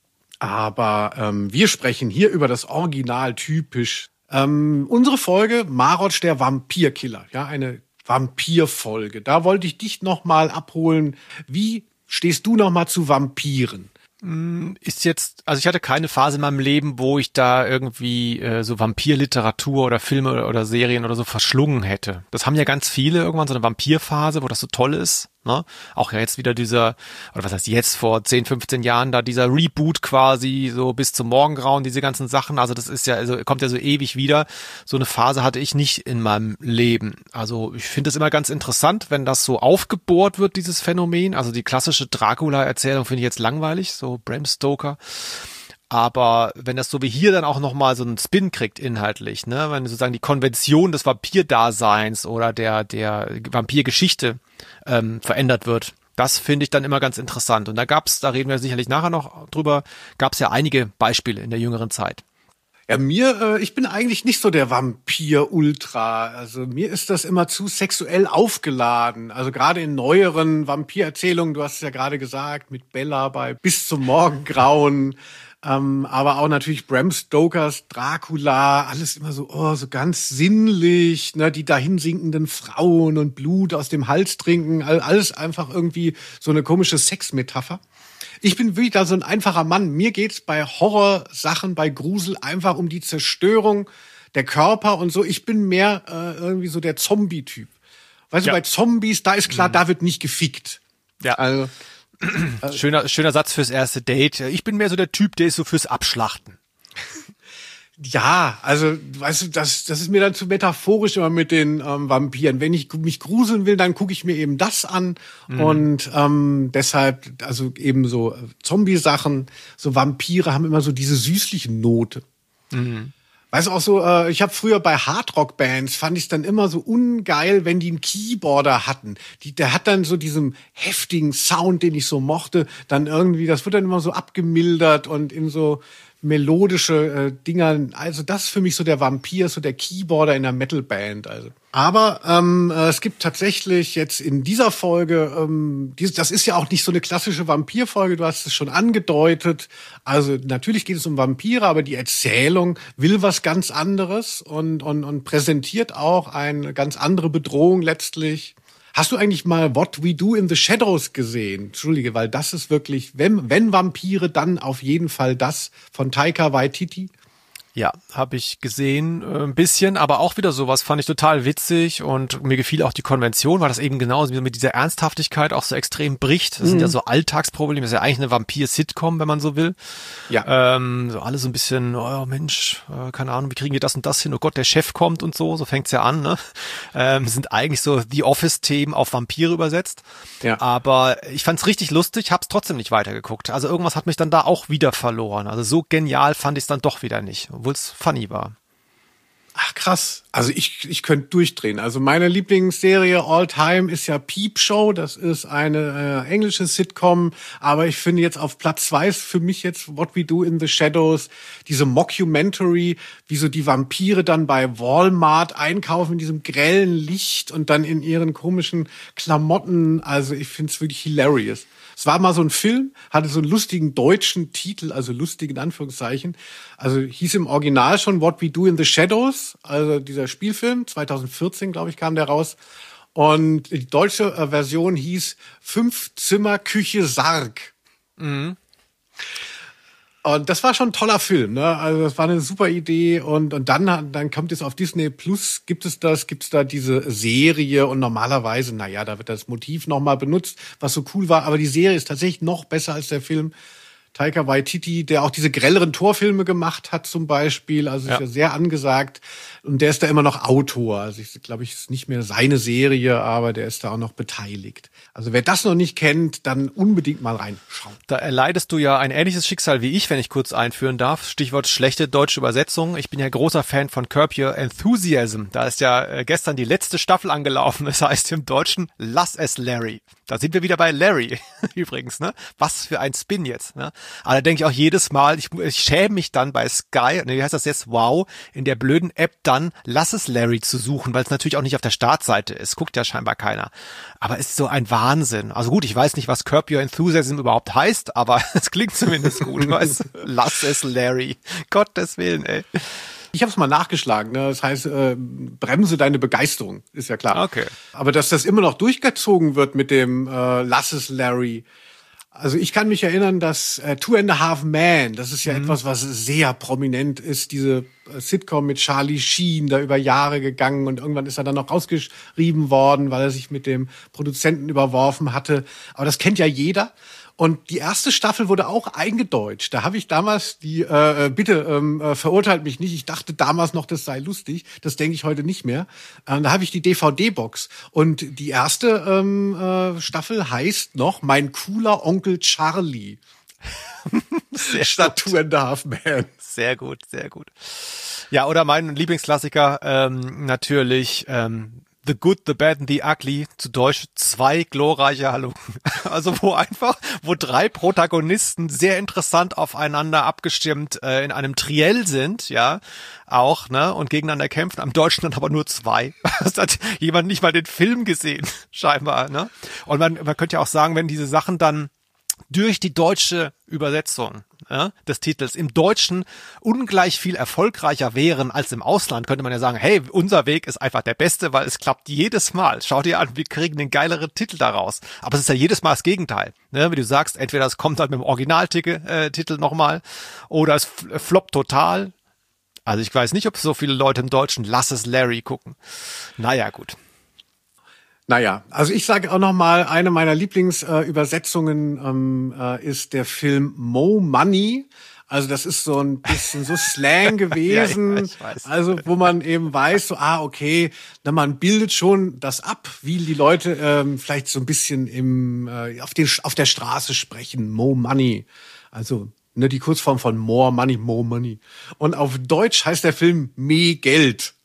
Aber ähm, wir sprechen hier über das Original typisch. Ähm, unsere Folge Marotsch der Vampirkiller, ja, eine Vampirfolge. Da wollte ich dich noch mal abholen. Wie stehst du noch mal zu Vampiren? Ist jetzt, also ich hatte keine Phase in meinem Leben, wo ich da irgendwie äh, so Vampirliteratur oder Filme oder, oder Serien oder so verschlungen hätte. Das haben ja ganz viele irgendwann so eine Vampirphase, wo das so toll ist. Ne? Auch ja jetzt wieder dieser, oder was heißt jetzt, vor zehn, fünfzehn Jahren da dieser Reboot quasi, so bis zum Morgengrauen, diese ganzen Sachen, also das ist ja, also kommt ja so ewig wieder. So eine Phase hatte ich nicht in meinem Leben. Also ich finde es immer ganz interessant, wenn das so aufgebohrt wird, dieses Phänomen. Also die klassische Dracula-Erzählung finde ich jetzt langweilig, so Bram Stoker. Aber wenn das so wie hier dann auch nochmal so einen Spin kriegt inhaltlich, ne, wenn sozusagen die Konvention des Vampirdaseins oder der, der Vampirgeschichte ähm, verändert wird, das finde ich dann immer ganz interessant. Und da gab's, da reden wir sicherlich nachher noch drüber, gab's ja einige Beispiele in der jüngeren Zeit. Ja, mir, äh, ich bin eigentlich nicht so der Vampir-Ultra. Also mir ist das immer zu sexuell aufgeladen. Also gerade in neueren Vampirerzählungen, du hast es ja gerade gesagt, mit Bella bei Bis zum Morgengrauen. Ähm, aber auch natürlich Bram Stokers Dracula, alles immer so, oh, so ganz sinnlich, ne, die dahin sinkenden Frauen und Blut aus dem Hals trinken, alles einfach irgendwie so eine komische Sexmetapher. Ich bin wirklich da so ein einfacher Mann. Mir geht's bei Horrorsachen, bei Grusel einfach um die Zerstörung der Körper und so. Ich bin mehr äh, irgendwie so der Zombie-Typ. Weißt ja. du, bei Zombies, da ist klar, mhm. da wird nicht gefickt. Ja, also Schöner, schöner Satz fürs erste Date. Ich bin mehr so der Typ, der ist so fürs Abschlachten. Ja, also, weißt du, das, das ist mir dann zu metaphorisch immer mit den ähm, Vampiren. Wenn ich mich gruseln will, dann gucke ich mir eben das an. Mhm. Und ähm, deshalb, also eben so Zombie-Sachen, so Vampire haben immer so diese süßliche Note. Mhm. Weißt du, auch so, äh, ich habe früher bei Hardrock-Bands, fand ich es dann immer so ungeil, wenn die einen Keyboarder hatten. Die, der hat dann so diesen heftigen Sound, den ich so mochte, dann irgendwie, das wird dann immer so abgemildert und in so melodische äh, Dinger. Also das ist für mich so der Vampir, so der Keyboarder in der Metalband. Also. Aber ähm, äh, es gibt tatsächlich jetzt in dieser Folge, ähm, dies, das ist ja auch nicht so eine klassische Vampirfolge, du hast es schon angedeutet. Also natürlich geht es um Vampire, aber die Erzählung will was ganz anderes und, und, und präsentiert auch eine ganz andere Bedrohung letztlich. Hast du eigentlich mal What We Do in the Shadows gesehen? Entschuldige, weil das ist wirklich, wenn, wenn Vampire, dann auf jeden Fall das von Taika Waititi. Ja, habe ich gesehen, äh, ein bisschen, aber auch wieder sowas fand ich total witzig und mir gefiel auch die Konvention, weil das eben genauso mit dieser Ernsthaftigkeit auch so extrem bricht. Das mhm. sind ja so Alltagsprobleme, das ist ja eigentlich eine Vampir-Sitcom, wenn man so will. Ja. Ähm, so alles so ein bisschen, oh Mensch, äh, keine Ahnung, wie kriegen wir das und das hin? Oh Gott, der Chef kommt und so, so fängt's ja an, ne? Ähm, sind eigentlich so The Office-Themen auf Vampire übersetzt. Ja. Aber ich fand's richtig lustig, hab's trotzdem nicht weitergeguckt. Also irgendwas hat mich dann da auch wieder verloren. Also so genial fand ich's dann doch wieder nicht. Obwohl es funny war. Ach krass. Also ich ich könnte durchdrehen. Also meine Lieblingsserie all time ist ja Peep Show. Das ist eine äh, englische Sitcom. Aber ich finde jetzt auf Platz zwei ist für mich jetzt What We Do in the Shadows. Diese Mockumentary, wie so die Vampire dann bei Walmart einkaufen in diesem grellen Licht und dann in ihren komischen Klamotten. Also ich finde es wirklich hilarious. Es war mal so ein Film, hatte so einen lustigen deutschen Titel, also lustig in Anführungszeichen. Also hieß im Original schon What We Do in the Shadows, also dieser Spielfilm, zwanzig vierzehn, glaube ich, kam der raus. Und die deutsche äh, Version hieß Fünf-Zimmer-Küche Sarg. Mhm. Und das war schon ein toller Film, ne? Also das war eine super Idee und und dann dann kommt es auf Disney Plus, gibt es das, gibt es da diese Serie und normalerweise, na ja, da wird das Motiv noch mal benutzt, was so cool war, aber die Serie ist tatsächlich noch besser als der Film. Taika Waititi, der auch diese grelleren Torfilme gemacht hat zum Beispiel, also ja. ist ja sehr angesagt und der ist da immer noch Autor, also ich glaube, ich ist nicht mehr seine Serie, aber der ist da auch noch beteiligt. Also wer das noch nicht kennt, dann unbedingt mal reinschauen. Da erleidest du ja ein ähnliches Schicksal wie ich, wenn ich kurz einführen darf. Stichwort schlechte deutsche Übersetzung. Ich bin ja großer Fan von Curb Your Enthusiasm. Da ist ja gestern die letzte Staffel angelaufen. Das heißt im Deutschen, lass es Larry. Da sind wir wieder bei Larry übrigens, ne? Was für ein Spin jetzt, ne? Aber da denke ich auch jedes Mal, ich, ich schäme mich dann bei Sky, ne, wie heißt das jetzt, wow, in der blöden App dann lass es Larry zu suchen, weil es natürlich auch nicht auf der Startseite ist. Guckt ja scheinbar keiner. Aber es ist so ein Wahnsinn. Also gut, ich weiß nicht, was Curb Your Enthusiasm überhaupt heißt, aber es klingt zumindest gut, weißt du? Lass es Larry. Gottes Willen, ey. Ich habe es mal nachgeschlagen. Ne? Das heißt, äh, bremse deine Begeisterung, ist ja klar. Okay. Aber dass das immer noch durchgezogen wird mit dem äh, Lass es Larry. Also ich kann mich erinnern, dass äh, Two and a Half Men, das ist ja mhm. etwas, was sehr prominent ist, diese äh, Sitcom mit Charlie Sheen, da über Jahre gegangen und irgendwann ist er dann noch rausgeschrieben worden, weil er sich mit dem Produzenten überworfen hatte. Aber das kennt ja jeder. Und die erste Staffel wurde auch eingedeutscht. Da habe ich damals die, äh, bitte ähm, äh, verurteilt mich nicht, ich dachte damals noch, das sei lustig. Das denke ich heute nicht mehr. Ähm, da habe ich die D V D-Box. Und die erste ähm, äh, Staffel heißt noch Mein cooler Onkel Charlie. Sehr Statt gut. Two and a Half Men. Sehr gut, sehr gut. Ja, oder mein Lieblingsklassiker ähm, natürlich ähm, The Good, The Bad and The Ugly, zu Deutsch zwei glorreiche Halunken. Also wo einfach, wo drei Protagonisten sehr interessant aufeinander abgestimmt äh, in einem Triell sind, ja, auch, ne, und gegeneinander kämpfen. Am Deutschen dann aber nur zwei. Das hat jemand nicht mal den Film gesehen, scheinbar, ne. Und man, man könnte ja auch sagen, wenn diese Sachen dann durch die deutsche Übersetzung, ja, des Titels im Deutschen ungleich viel erfolgreicher wären als im Ausland, könnte man ja sagen, hey, unser Weg ist einfach der beste, weil es klappt jedes Mal. Schau dir an, wir kriegen den geileren Titel daraus. Aber es ist ja jedes Mal das Gegenteil. Ne? Wie du sagst, entweder es kommt halt mit dem Originaltitel äh, Titel nochmal oder es floppt total. Also ich weiß nicht, ob so viele Leute im Deutschen Lass es Larry gucken. Naja, gut. Naja, also ich sage auch noch mal, eine meiner Lieblingsübersetzungen äh, ähm, äh, ist der Film Mo Money. Also das ist so ein bisschen so Slang gewesen, ja, ich weiß. Also wo man eben weiß, so ah okay, na, man bildet schon das ab, wie die Leute ähm, vielleicht so ein bisschen im äh, auf den auf der Straße sprechen. Mo Money, also ne, die Kurzform von More Money, Mo Money. Und auf Deutsch heißt der Film Me Geld.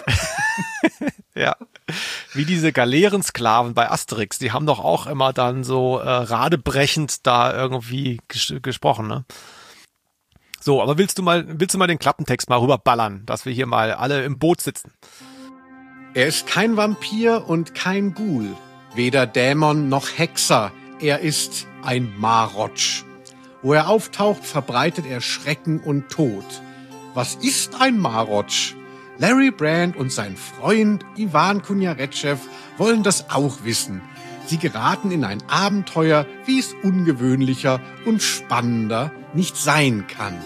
Ja. Wie diese Galeerensklaven bei Asterix, die haben doch auch immer dann so äh, radebrechend da irgendwie ges- gesprochen, ne? So, aber willst du mal, willst du mal den Klappentext mal rüberballern, dass wir hier mal alle im Boot sitzen? Er ist kein Vampir und kein Ghoul, weder Dämon noch Hexer, er ist ein Marotsch. Wo er auftaucht, verbreitet er Schrecken und Tod. Was ist ein Marotsch? Larry Brand und sein Freund Ivan Kunjaretschew wollen das auch wissen. Sie geraten in ein Abenteuer, wie es ungewöhnlicher und spannender nicht sein kann.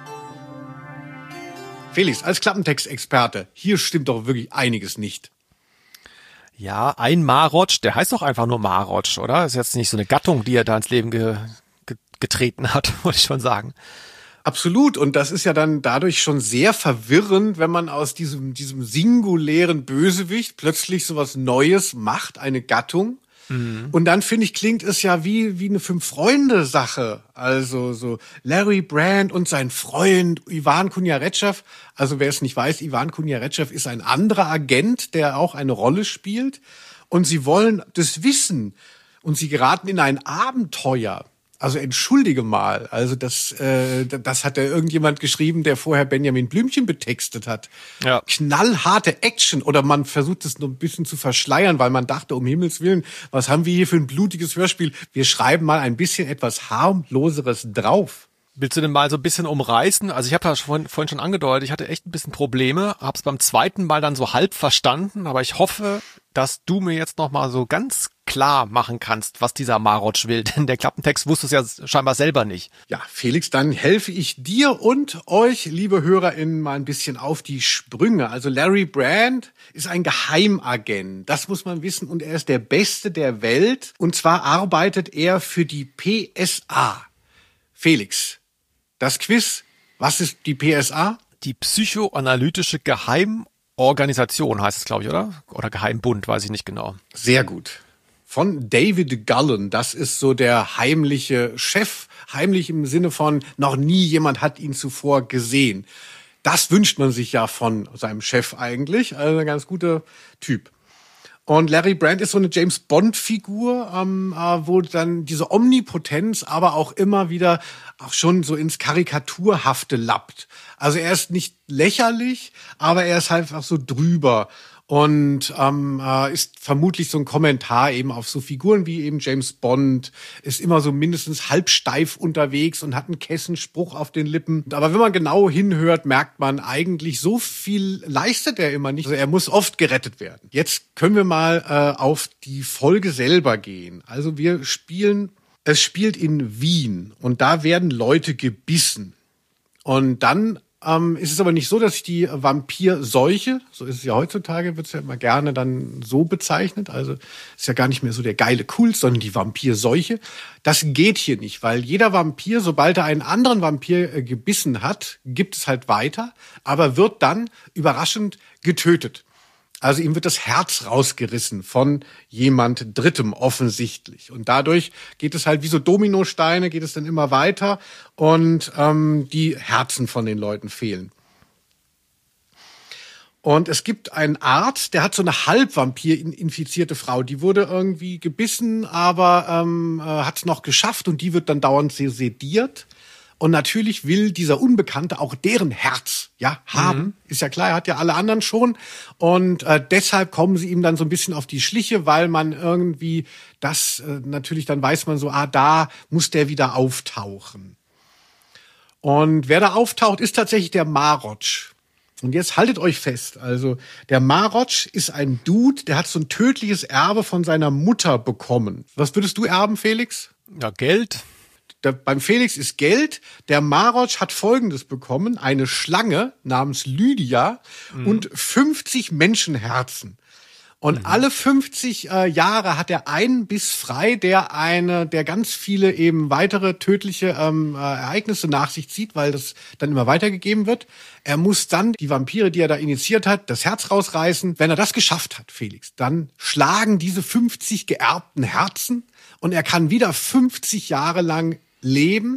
Felix, als Klappentextexperte, hier stimmt doch wirklich einiges nicht. Ja, ein Marotsch, der heißt doch einfach nur Marotsch, oder? Ist jetzt nicht so eine Gattung, die er da ins Leben ge- ge- getreten hat, wollte ich schon sagen. Absolut. Und das ist ja dann dadurch schon sehr verwirrend, wenn man aus diesem, diesem singulären Bösewicht plötzlich sowas Neues macht, eine Gattung. Mhm. Und dann, finde ich, klingt es ja wie, wie eine Fünf-Freunde-Sache. Also so Larry Brand und sein Freund Ivan Kunjaretschew. Also wer es nicht weiß, Ivan Kunjaretschew ist ein anderer Agent, der auch eine Rolle spielt. Und sie wollen das wissen. Und sie geraten in ein Abenteuer. Also entschuldige mal, also das, äh, das hat ja irgendjemand geschrieben, der vorher Benjamin Blümchen betextet hat. Ja. Knallharte Action, oder man versucht es nur ein bisschen zu verschleiern, weil man dachte, um Himmels Willen, was haben wir hier für ein blutiges Hörspiel? Wir schreiben mal ein bisschen etwas harmloseres drauf. Willst du denn mal so ein bisschen umreißen? Also ich habe ja vorhin, vorhin schon angedeutet, ich hatte echt ein bisschen Probleme, habe es beim zweiten Mal dann so halb verstanden, aber ich hoffe, dass du mir jetzt noch mal so ganz klar machen kannst, was dieser Marotsch will, denn der Klappentext wusste es ja scheinbar selber nicht. Ja, Felix, dann helfe ich dir und euch, liebe HörerInnen, mal ein bisschen auf die Sprünge. Also Larry Brand ist ein Geheimagent, das muss man wissen, und er ist der Beste der Welt, und zwar arbeitet er für die P S A. Felix, das Quiz, was ist die P S A? Die psychoanalytische Geheimorganisation heißt es, glaube ich, oder? Oder Geheimbund, weiß ich nicht genau. Sehr gut. Von David Cullen, das ist so der heimliche Chef, heimlich im Sinne von, noch nie jemand hat ihn zuvor gesehen. Das wünscht man sich ja von seinem Chef eigentlich, also ein ganz guter Typ. Und Larry Brand ist so eine James-Bond-Figur, ähm, äh, wo dann diese Omnipotenz aber auch immer wieder auch schon so ins Karikaturhafte lappt. Also er ist nicht lächerlich, aber er ist halt einfach so drüber. Und ähm, äh, ist vermutlich so ein Kommentar eben auf so Figuren wie eben James Bond, ist immer so mindestens halb steif unterwegs und hat einen Kessenspruch auf den Lippen. Aber wenn man genau hinhört, merkt man eigentlich, so viel leistet er immer nicht. Also er muss oft gerettet werden. Jetzt können wir mal äh, auf die Folge selber gehen. Also wir spielen Es spielt in Wien und da werden Leute gebissen. Und dann ähm, ist es aber nicht so, dass sich die Vampirseuche, so ist es ja heutzutage, wird es ja immer gerne dann so bezeichnet, also ist ja gar nicht mehr so der geile Kult, sondern die Vampirseuche. Das geht hier nicht, weil jeder Vampir, sobald er einen anderen Vampir äh, gebissen hat, gibt es halt weiter, aber wird dann überraschend getötet. Also ihm wird das Herz rausgerissen von jemand Drittem offensichtlich. Und dadurch geht es halt wie so Dominosteine, geht es dann immer weiter und ähm, die Herzen von den Leuten fehlen. Und es gibt einen Arzt, der hat so eine Halbvampir-infizierte Frau. Die wurde irgendwie gebissen, aber ähm, äh, hat es noch geschafft und die wird dann dauernd sediert. Und natürlich will dieser Unbekannte auch deren Herz ja haben. Mhm. Ist ja klar, er hat ja alle anderen schon. Und äh, deshalb kommen sie ihm dann so ein bisschen auf die Schliche, weil man irgendwie das, äh, natürlich dann weiß man so, ah, da muss der wieder auftauchen. Und wer da auftaucht, ist tatsächlich der Marotsch. Und jetzt haltet euch fest, also der Marotsch ist ein Dude, der hat so ein tödliches Erbe von seiner Mutter bekommen. Was würdest du erben, Felix? Ja, Geld. Der, beim Felix ist Geld. Der Marotsch hat Folgendes bekommen. Eine Schlange namens Lydia mhm. und fünfzig Menschenherzen. Und mhm. alle fünfzig äh, Jahre hat er einen Biss frei, der eine, der ganz viele eben weitere tödliche ähm, äh, Ereignisse nach sich zieht, weil das dann immer weitergegeben wird. Er muss dann die Vampire, die er da initiiert hat, das Herz rausreißen. Wenn er das geschafft hat, Felix, dann schlagen diese fünfzig geerbten Herzen und er kann wieder fünfzig Jahre lang leben,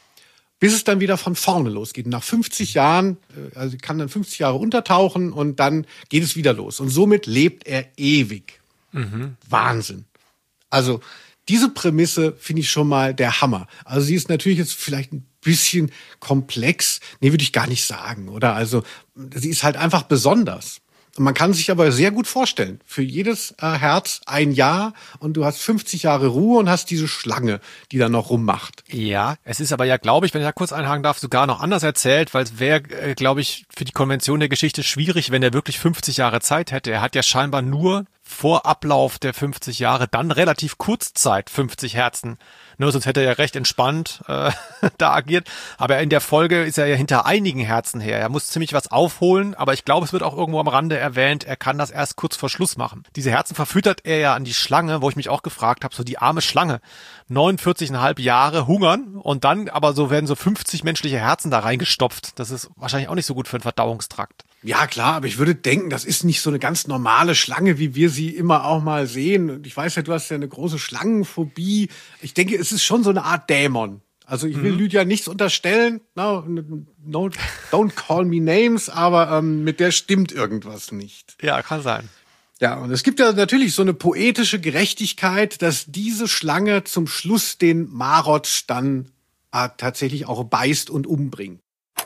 bis es dann wieder von vorne losgeht. Und nach fünfzig Jahren, also kann dann fünfzig Jahre untertauchen und dann geht es wieder los. Und somit lebt er ewig. Mhm. Wahnsinn. Also diese Prämisse finde ich schon mal der Hammer. Also sie ist natürlich jetzt vielleicht ein bisschen komplex. Nee, würde ich gar nicht sagen, oder? Also sie ist halt einfach besonders. Man kann sich aber sehr gut vorstellen, für jedes äh, Herz ein Jahr und du hast fünfzig Jahre Ruhe und hast diese Schlange, die da noch rummacht. Ja, es ist aber ja, glaube ich, wenn ich da kurz einhaken darf, sogar noch anders erzählt, weil es wäre, äh, glaube ich, für die Konvention der Geschichte schwierig, wenn er wirklich fünfzig Jahre Zeit hätte. Er hat ja scheinbar nur vor Ablauf der fünfzig Jahre dann relativ kurz Zeit, fünfzig Herzen. Nur sonst hätte er ja recht entspannt äh, da agiert. Aber in der Folge ist er ja hinter einigen Herzen her. Er muss ziemlich was aufholen, aber ich glaube, es wird auch irgendwo am Rande erwähnt, er kann das erst kurz vor Schluss machen. Diese Herzen verfüttert er ja an die Schlange, wo ich mich auch gefragt habe, so die arme Schlange. neunundvierzig Komma fünf Jahre hungern und dann aber so werden so fünfzig menschliche Herzen da reingestopft. Das ist wahrscheinlich auch nicht so gut für den Verdauungstrakt. Ja, klar, aber ich würde denken, das ist nicht so eine ganz normale Schlange, wie wir sie immer auch mal sehen. Ich weiß ja, du hast ja eine große Schlangenphobie. Ich denke, es ist schon so eine Art Dämon. Also ich will mhm. Lydia nichts unterstellen. No, no, don't call me names, aber ähm, mit der stimmt irgendwas nicht. Ja, kann sein. Ja, und es gibt ja natürlich so eine poetische Gerechtigkeit, dass diese Schlange zum Schluss den Marotsch dann äh, tatsächlich auch beißt und umbringt.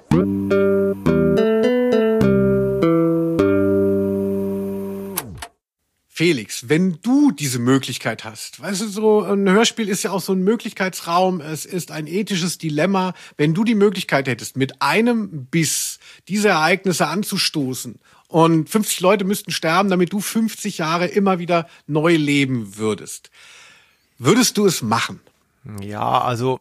Felix, wenn du diese Möglichkeit hast, weißt du, so ein Hörspiel ist ja auch so ein Möglichkeitsraum, es ist ein ethisches Dilemma. Wenn du die Möglichkeit hättest, mit einem Biss diese Ereignisse anzustoßen und fünfzig Leute müssten sterben, damit du fünfzig Jahre immer wieder neu leben würdest, würdest du es machen? Ja, also,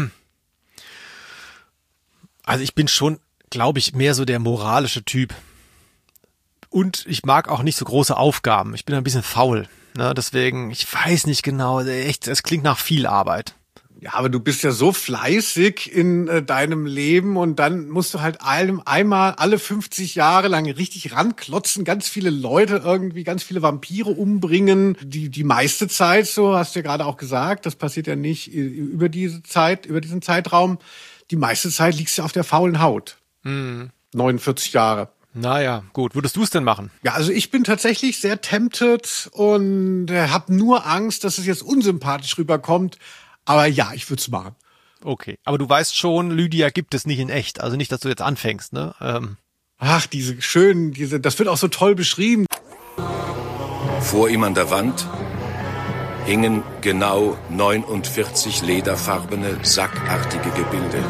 also ich bin schon, glaube ich, mehr so der moralische Typ. Und ich mag auch nicht so große Aufgaben. Ich bin ein bisschen faul. Ne? Deswegen, ich weiß nicht genau, echt, es klingt nach viel Arbeit. Ja, aber du bist ja so fleißig in äh, deinem Leben und dann musst du halt einem einmal alle fünfzig Jahre lang richtig ranklotzen, ganz viele Leute irgendwie, ganz viele Vampire umbringen. Die die meiste Zeit, so hast du ja gerade auch gesagt, das passiert ja nicht über diese Zeit, über diesen Zeitraum. Die meiste Zeit liegst du auf der faulen Haut. Mhm. neunundvierzig Jahre. Naja, gut. Würdest du es denn machen? Ja, also ich bin tatsächlich sehr tempted und äh, habe nur Angst, dass es jetzt unsympathisch rüberkommt. Aber ja, ich würde es machen. Okay, aber du weißt schon, Lydia gibt es nicht in echt. Also nicht, dass du jetzt anfängst, ne? Ähm. Ach, diese schönen, diese, das wird auch so toll beschrieben. Vor ihm an der Wand hingen genau neunundvierzig lederfarbene, sackartige Gebilde.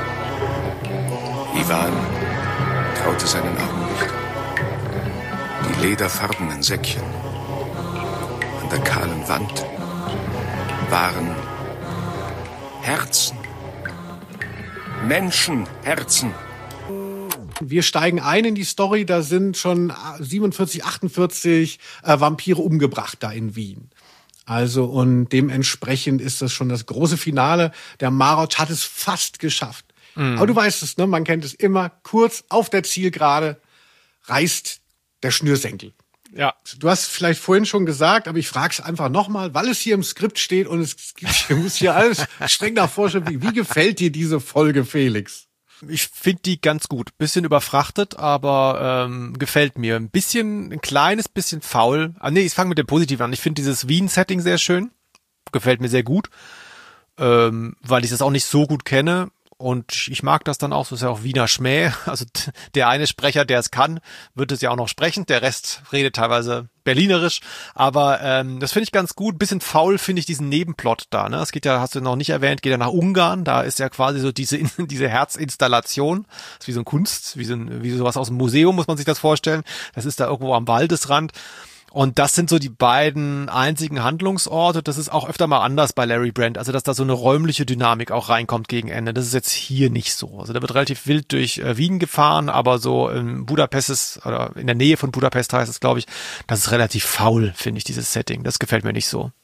Iwan traute seinen Augen nicht. Die lederfarbenen Säckchen an der kahlen Wand waren Herzen. Menschenherzen. Wir steigen ein in die Story, da sind schon siebenundvierzig, achtundvierzig äh, Vampire umgebracht da in Wien. Also und dementsprechend ist das schon das große Finale. Der Maroc hat es fast geschafft. Mhm. Aber du weißt es, ne? Man kennt es immer. Kurz auf der Zielgerade reißt der Schnürsenkel. Ja. Du hast vielleicht vorhin schon gesagt, aber ich frage es einfach nochmal, weil es hier im Skript steht und es gibt, muss hier alles streng nach Vorschrift. Wie, wie gefällt dir diese Folge, Felix? Ich finde die ganz gut. Bisschen überfrachtet, aber ähm, gefällt mir. Ein bisschen, ein kleines bisschen faul. Ah nee, ich fange mit dem Positiven an. Ich finde dieses Wien-Setting sehr schön. Gefällt mir sehr gut. Ähm, weil ich das auch nicht so gut kenne. Und ich mag das dann auch, so ist ja auch Wiener Schmäh. Also der eine Sprecher, der es kann, wird es ja auch noch sprechen. Der Rest redet teilweise berlinerisch. Aber ähm, das finde ich ganz gut. Bisschen faul finde ich diesen Nebenplot da. Ne? Es geht ja, hast du noch nicht erwähnt, geht ja nach Ungarn. Da ist ja quasi so diese diese Herzinstallation. Das ist wie so ein Kunst, wie so ein, wie sowas aus dem Museum, muss man sich das vorstellen. Das ist da irgendwo am Waldesrand. Und das sind so die beiden einzigen Handlungsorte. Das ist auch öfter mal anders bei Larry Brent. Also, dass da so eine räumliche Dynamik auch reinkommt gegen Ende. Das ist jetzt hier nicht so. Also, da wird relativ wild durch äh, Wien gefahren, aber so in Budapest ist, oder in der Nähe von Budapest heißt es, glaube ich, das ist relativ faul, finde ich, dieses Setting. Das gefällt mir nicht so.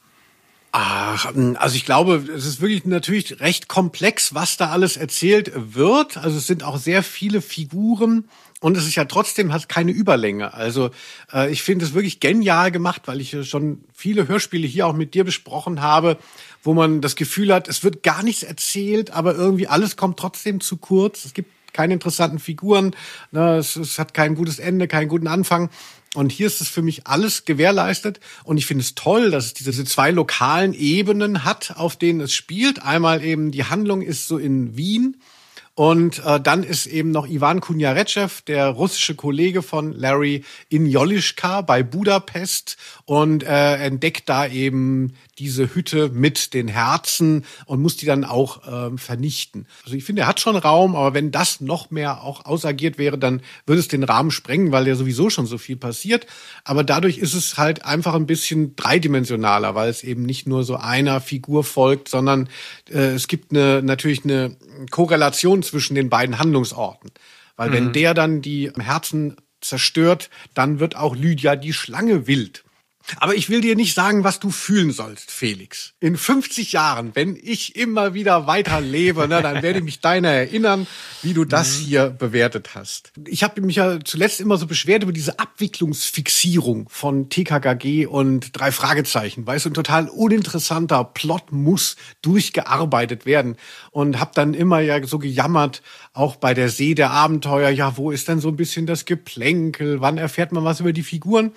Ach, also ich glaube, es ist wirklich natürlich recht komplex, was da alles erzählt wird. Also es sind auch sehr viele Figuren und es ist ja trotzdem, hat keine Überlänge. Also äh, ich finde es wirklich genial gemacht, weil ich schon viele Hörspiele hier auch mit dir besprochen habe, wo man das Gefühl hat, es wird gar nichts erzählt, aber irgendwie alles kommt trotzdem zu kurz. Es gibt keine interessanten Figuren, ne, es, es hat kein gutes Ende, keinen guten Anfang. Und hier ist es für mich alles gewährleistet. Und ich finde es toll, dass es diese zwei lokalen Ebenen hat, auf denen es spielt. Einmal eben die Handlung ist so in Wien. Und äh, dann ist eben noch Ivan Kunjaretschew, der russische Kollege von Larry, in Jolischka bei Budapest und äh, entdeckt da eben diese Hütte mit den Herzen und muss die dann auch äh, vernichten. Also ich finde, er hat schon Raum, aber wenn das noch mehr auch ausagiert wäre, dann würde es den Rahmen sprengen, weil ja sowieso schon so viel passiert. Aber dadurch ist es halt einfach ein bisschen dreidimensionaler, weil es eben nicht nur so einer Figur folgt, sondern äh, es gibt eine natürlich eine Korrelation zwischen den beiden Handlungsorten. Weil mhm. wenn der dann die Herzen zerstört, dann wird auch Lydia die Schlange wild. Aber ich will dir nicht sagen, was du fühlen sollst, Felix. In fünfzig Jahren, wenn ich immer wieder weiterlebe, ne, dann werde ich mich deiner erinnern, wie du das mhm. hier bewertet hast. Ich habe mich ja zuletzt immer so beschwert über diese Abwicklungsfixierung von T K K G und drei Fragezeichen. Weißt du, ein total uninteressanter Plot muss durchgearbeitet werden. Und habe dann immer ja so gejammert, auch bei der See der Abenteuer, ja, wo ist denn so ein bisschen das Geplänkel? Wann erfährt man was über die Figuren?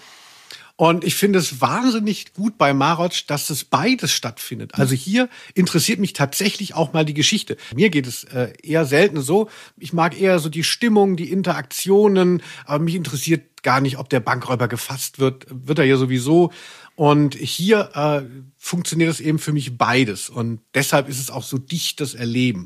Und ich finde es wahnsinnig gut bei Maroc, dass es beides stattfindet. Also hier interessiert mich tatsächlich auch mal die Geschichte. Mir geht es äh, eher selten so. Ich mag eher so die Stimmung, die Interaktionen. Aber mich interessiert gar nicht, ob der Bankräuber gefasst wird. Wird er ja sowieso. Und hier äh, funktioniert es eben für mich beides. Und deshalb ist es auch so dichtes Erleben.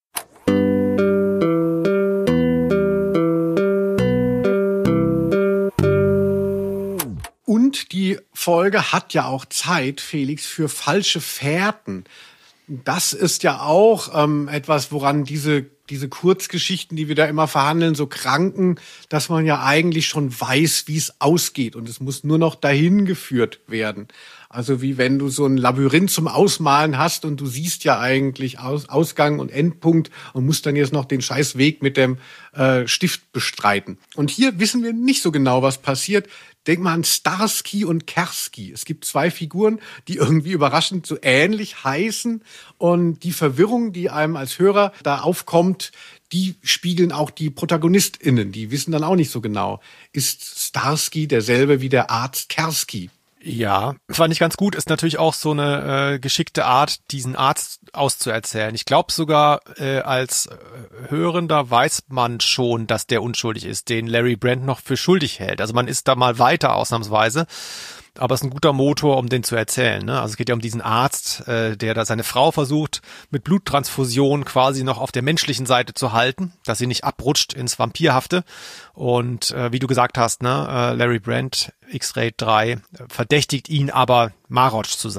Und die Folge hat ja auch Zeit, Felix, für falsche Fährten. Das ist ja auch ähm, etwas, woran diese diese Kurzgeschichten, die wir da immer verhandeln, so kranken, dass man ja eigentlich schon weiß, wie es ausgeht. Und es muss nur noch dahin geführt werden. Also wie wenn du so ein Labyrinth zum Ausmalen hast und du siehst ja eigentlich Aus- Ausgang und Endpunkt und musst dann jetzt noch den scheiß Weg mit dem äh, Stift bestreiten. Und hier wissen wir nicht so genau, was passiert. Denk mal an Starsky und Kersky. Es gibt zwei Figuren, die irgendwie überraschend so ähnlich heißen. Und die Verwirrung, die einem als Hörer da aufkommt, die spiegeln auch die ProtagonistInnen. Die wissen dann auch nicht so genau. Ist Starsky derselbe wie der Arzt Kersky? Ja, fand ich ganz gut. Ist natürlich auch so eine äh, geschickte Art, diesen Arzt auszuerzählen. Ich glaube sogar, äh, als Hörender weiß man schon, dass der unschuldig ist, den Larry Brent noch für schuldig hält. Also man ist da mal weiter ausnahmsweise. Aber es ist ein guter Motor, um den zu erzählen. Ne? Also es geht ja um diesen Arzt, äh, der da seine Frau versucht, mit Bluttransfusion quasi noch auf der menschlichen Seite zu halten, dass sie nicht abrutscht ins Vampirhafte. Und äh, wie du gesagt hast, ne, äh, Larry Brent, X-Ray drei, äh, verdächtigt ihn aber, Maroc zu sein.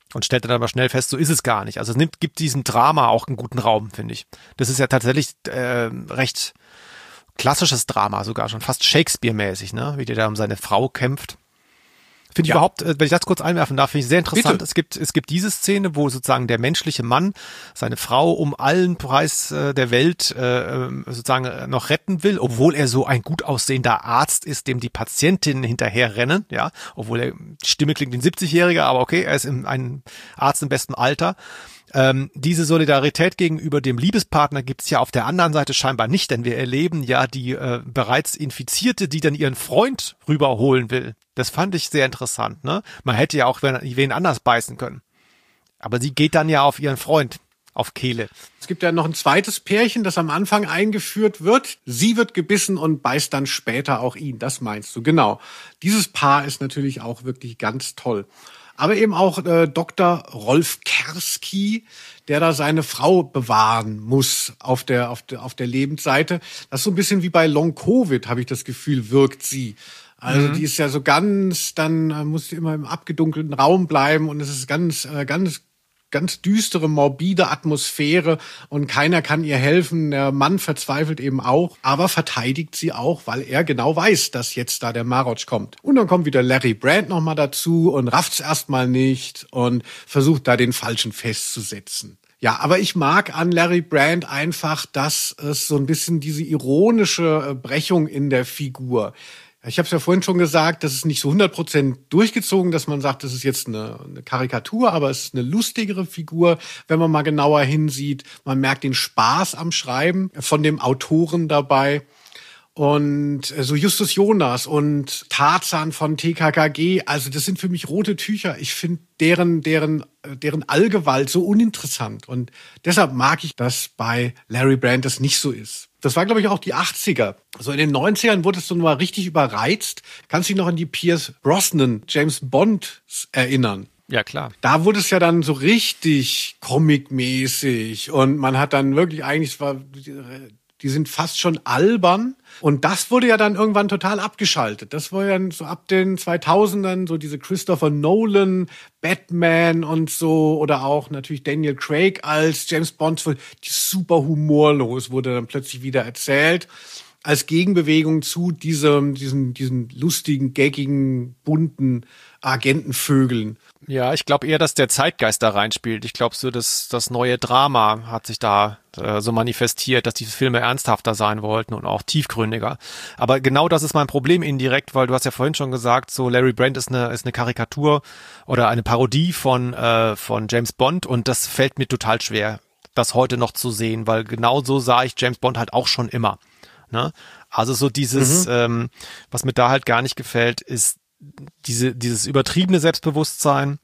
Und stellt dann aber schnell fest, so ist es gar nicht. Also es nimmt, gibt diesem Drama auch einen guten Raum, finde ich. Das ist ja tatsächlich äh, recht klassisches Drama, sogar schon fast Shakespeare-mäßig, ne? Wie der da um seine Frau kämpft. Finde ich Ja. überhaupt, wenn ich das kurz einwerfen darf, finde ich sehr interessant. Bitte. Es gibt, es gibt diese Szene, wo sozusagen der menschliche Mann seine Frau um allen Preis äh, der Welt äh, sozusagen äh, noch retten will, obwohl er so ein gut aussehender Arzt ist, dem die Patientinnen hinterherrennen, ja, obwohl er, die Stimme klingt wie ein siebzigjähriger, aber okay, er ist im, ein Arzt im besten Alter. Ähm, diese Solidarität gegenüber dem Liebespartner gibt's ja auf der anderen Seite scheinbar nicht, denn wir erleben ja die äh, bereits Infizierte, die dann ihren Freund rüberholen will. Das fand ich sehr interessant, ne? Man hätte ja auch wen, wen anders beißen können. Aber sie geht dann ja auf ihren Freund, auf Kehle. Es gibt ja noch ein zweites Pärchen, das am Anfang eingeführt wird. Sie wird gebissen und beißt dann später auch ihn. Das meinst du, genau. Dieses Paar ist natürlich auch wirklich ganz toll. Aber eben auch äh, Doktor Rolf Kerski, der da seine Frau bewahren muss auf der, auf der, auf der Lebensseite. Das ist so ein bisschen wie bei Long Covid, habe ich das Gefühl, wirkt sie. Also mhm. die ist ja so ganz, dann äh, muss sie immer im abgedunkelten Raum bleiben und es ist ganz, äh, ganz, ganz düstere, morbide Atmosphäre und keiner kann ihr helfen. Der Mann verzweifelt eben auch, aber verteidigt sie auch, weil er genau weiß, dass jetzt da der Marotsch kommt. Und dann kommt wieder Larry Brand nochmal dazu und rafft's erstmal nicht und versucht da den Falschen festzusetzen. Ja, aber ich mag an Larry Brand einfach, dass es so ein bisschen diese ironische Brechung in der Figur. Ich habe es ja vorhin schon gesagt, das ist nicht so hundert Prozent durchgezogen, dass man sagt, das ist jetzt eine, eine Karikatur, aber es ist eine lustigere Figur, wenn man mal genauer hinsieht. Man merkt den Spaß am Schreiben von dem Autoren dabei. Und so Justus Jonas und Tarzan von T K K G, also das sind für mich rote Tücher. Ich finde deren, deren, deren Allgewalt so uninteressant. Und deshalb mag ich, dass bei Larry Brand das nicht so ist. Das war, glaube ich, auch die achtziger. So in den neunzigern wurde es so mal richtig überreizt. Kannst du dich noch an die Pierce Brosnan, James Bond erinnern? Ja, klar. Da wurde es ja dann so richtig comic-mäßig. Und man hat dann wirklich eigentlich, es war, die sind fast schon albern. Und das wurde ja dann irgendwann total abgeschaltet. Das war ja so ab den zweitausendern so diese Christopher Nolan, Batman und so oder auch natürlich Daniel Craig als James Bond, die super humorlos wurde dann plötzlich wieder erzählt. Als Gegenbewegung zu diesem, diesen, diesen lustigen, gaggigen, bunten Agentenvögeln. Ja, ich glaube eher, dass der Zeitgeist da reinspielt. Ich glaube so, dass das neue Drama hat sich da äh, so manifestiert, dass die Filme ernsthafter sein wollten und auch tiefgründiger. Aber genau das ist mein Problem indirekt, weil du hast ja vorhin schon gesagt, so Larry Brand ist eine ist eine Karikatur oder eine Parodie von äh, von James Bond und das fällt mir total schwer, das heute noch zu sehen, weil genau so sah ich James Bond halt auch schon immer. Ne? Also so dieses, mhm. ähm, was mir da halt gar nicht gefällt, ist diese dieses übertriebene Selbstbewusstsein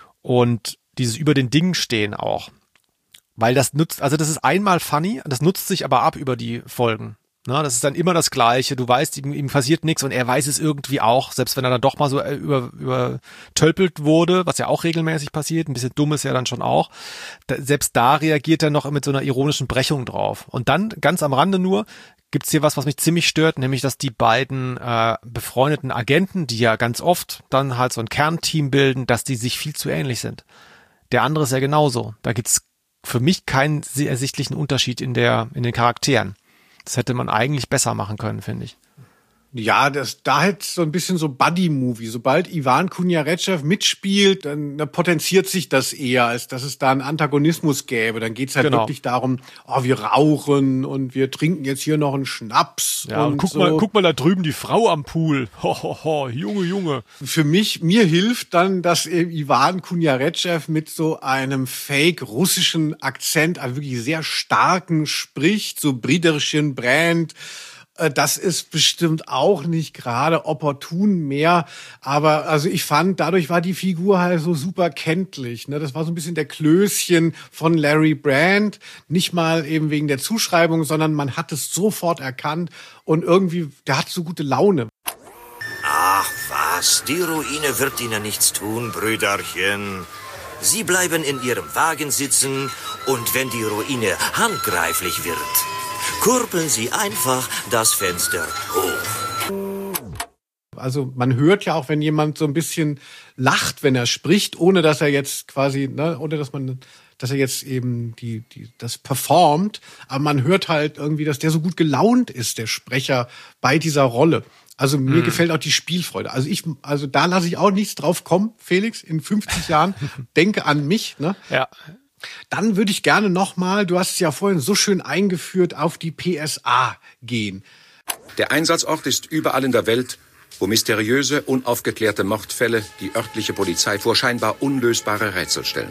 und dieses über den Dingen stehen auch. Weil das nutzt, also das ist einmal funny, das nutzt sich aber ab über die Folgen. Ne, das ist dann immer das Gleiche. Du weißt, ihm, ihm passiert nichts und er weiß es irgendwie auch, selbst wenn er dann doch mal so über, übertölpelt wurde, was ja auch regelmäßig passiert, ein bisschen dumm ist ja dann schon auch. Da, selbst da reagiert er noch mit so einer ironischen Brechung drauf. Und dann, ganz am Rande nur, gibt's hier was, was mich ziemlich stört, nämlich, dass die beiden äh, befreundeten Agenten, die ja ganz oft dann halt so ein Kernteam bilden, dass die sich viel zu ähnlich sind. Der andere ist ja genauso. Da gibt's für mich keinen sehr ersichtlichen Unterschied in der in den Charakteren. Das hätte man eigentlich besser machen können, finde ich. Ja, das, da halt so ein bisschen so Buddy-Movie. Sobald Ivan Kunjaretschew mitspielt, dann, dann potenziert sich das eher, als dass es da einen Antagonismus gäbe. Dann geht's halt genau. wirklich darum, oh, wir rauchen und wir trinken jetzt hier noch einen Schnaps. Ja, und, und guck so. mal, guck mal da drüben die Frau am Pool. Ho, ho, ho, Junge, Junge. Für mich, mir hilft dann, dass Ivan Kunjaretschew mit so einem fake-russischen Akzent, also wirklich sehr starken spricht, so Brüderchen Brand. Das ist bestimmt auch nicht gerade opportun mehr, aber also ich fand, dadurch war die Figur halt so super kenntlich. Ne? Das war so ein bisschen der Klößchen von Larry Brand, nicht mal eben wegen der Zuschreibung, sondern man hat es sofort erkannt und irgendwie, der hat so gute Laune. Ach was, die Ruine wird Ihnen nichts tun, Brüderchen. Sie bleiben in Ihrem Wagen sitzen und wenn die Ruine handgreiflich wird, kurbeln Sie einfach das Fenster hoch. Also man hört ja auch, wenn jemand so ein bisschen lacht, wenn er spricht, ohne dass er jetzt quasi, ne, ohne dass man, dass er jetzt eben die, die, das performt. Aber man hört halt irgendwie, dass der so gut gelaunt ist, der Sprecher bei dieser Rolle. Also mir mhm. gefällt auch die Spielfreude. Also ich, also da lasse ich auch nichts drauf kommen, Felix, in fünfzig Jahren. Denke an mich, ne? Ja. Dann würde ich gerne nochmal, du hast es ja vorhin so schön eingeführt, auf die P S A gehen. Der Einsatzort ist überall in der Welt, wo mysteriöse, unaufgeklärte Mordfälle die örtliche Polizei vor scheinbar unlösbare Rätsel stellen.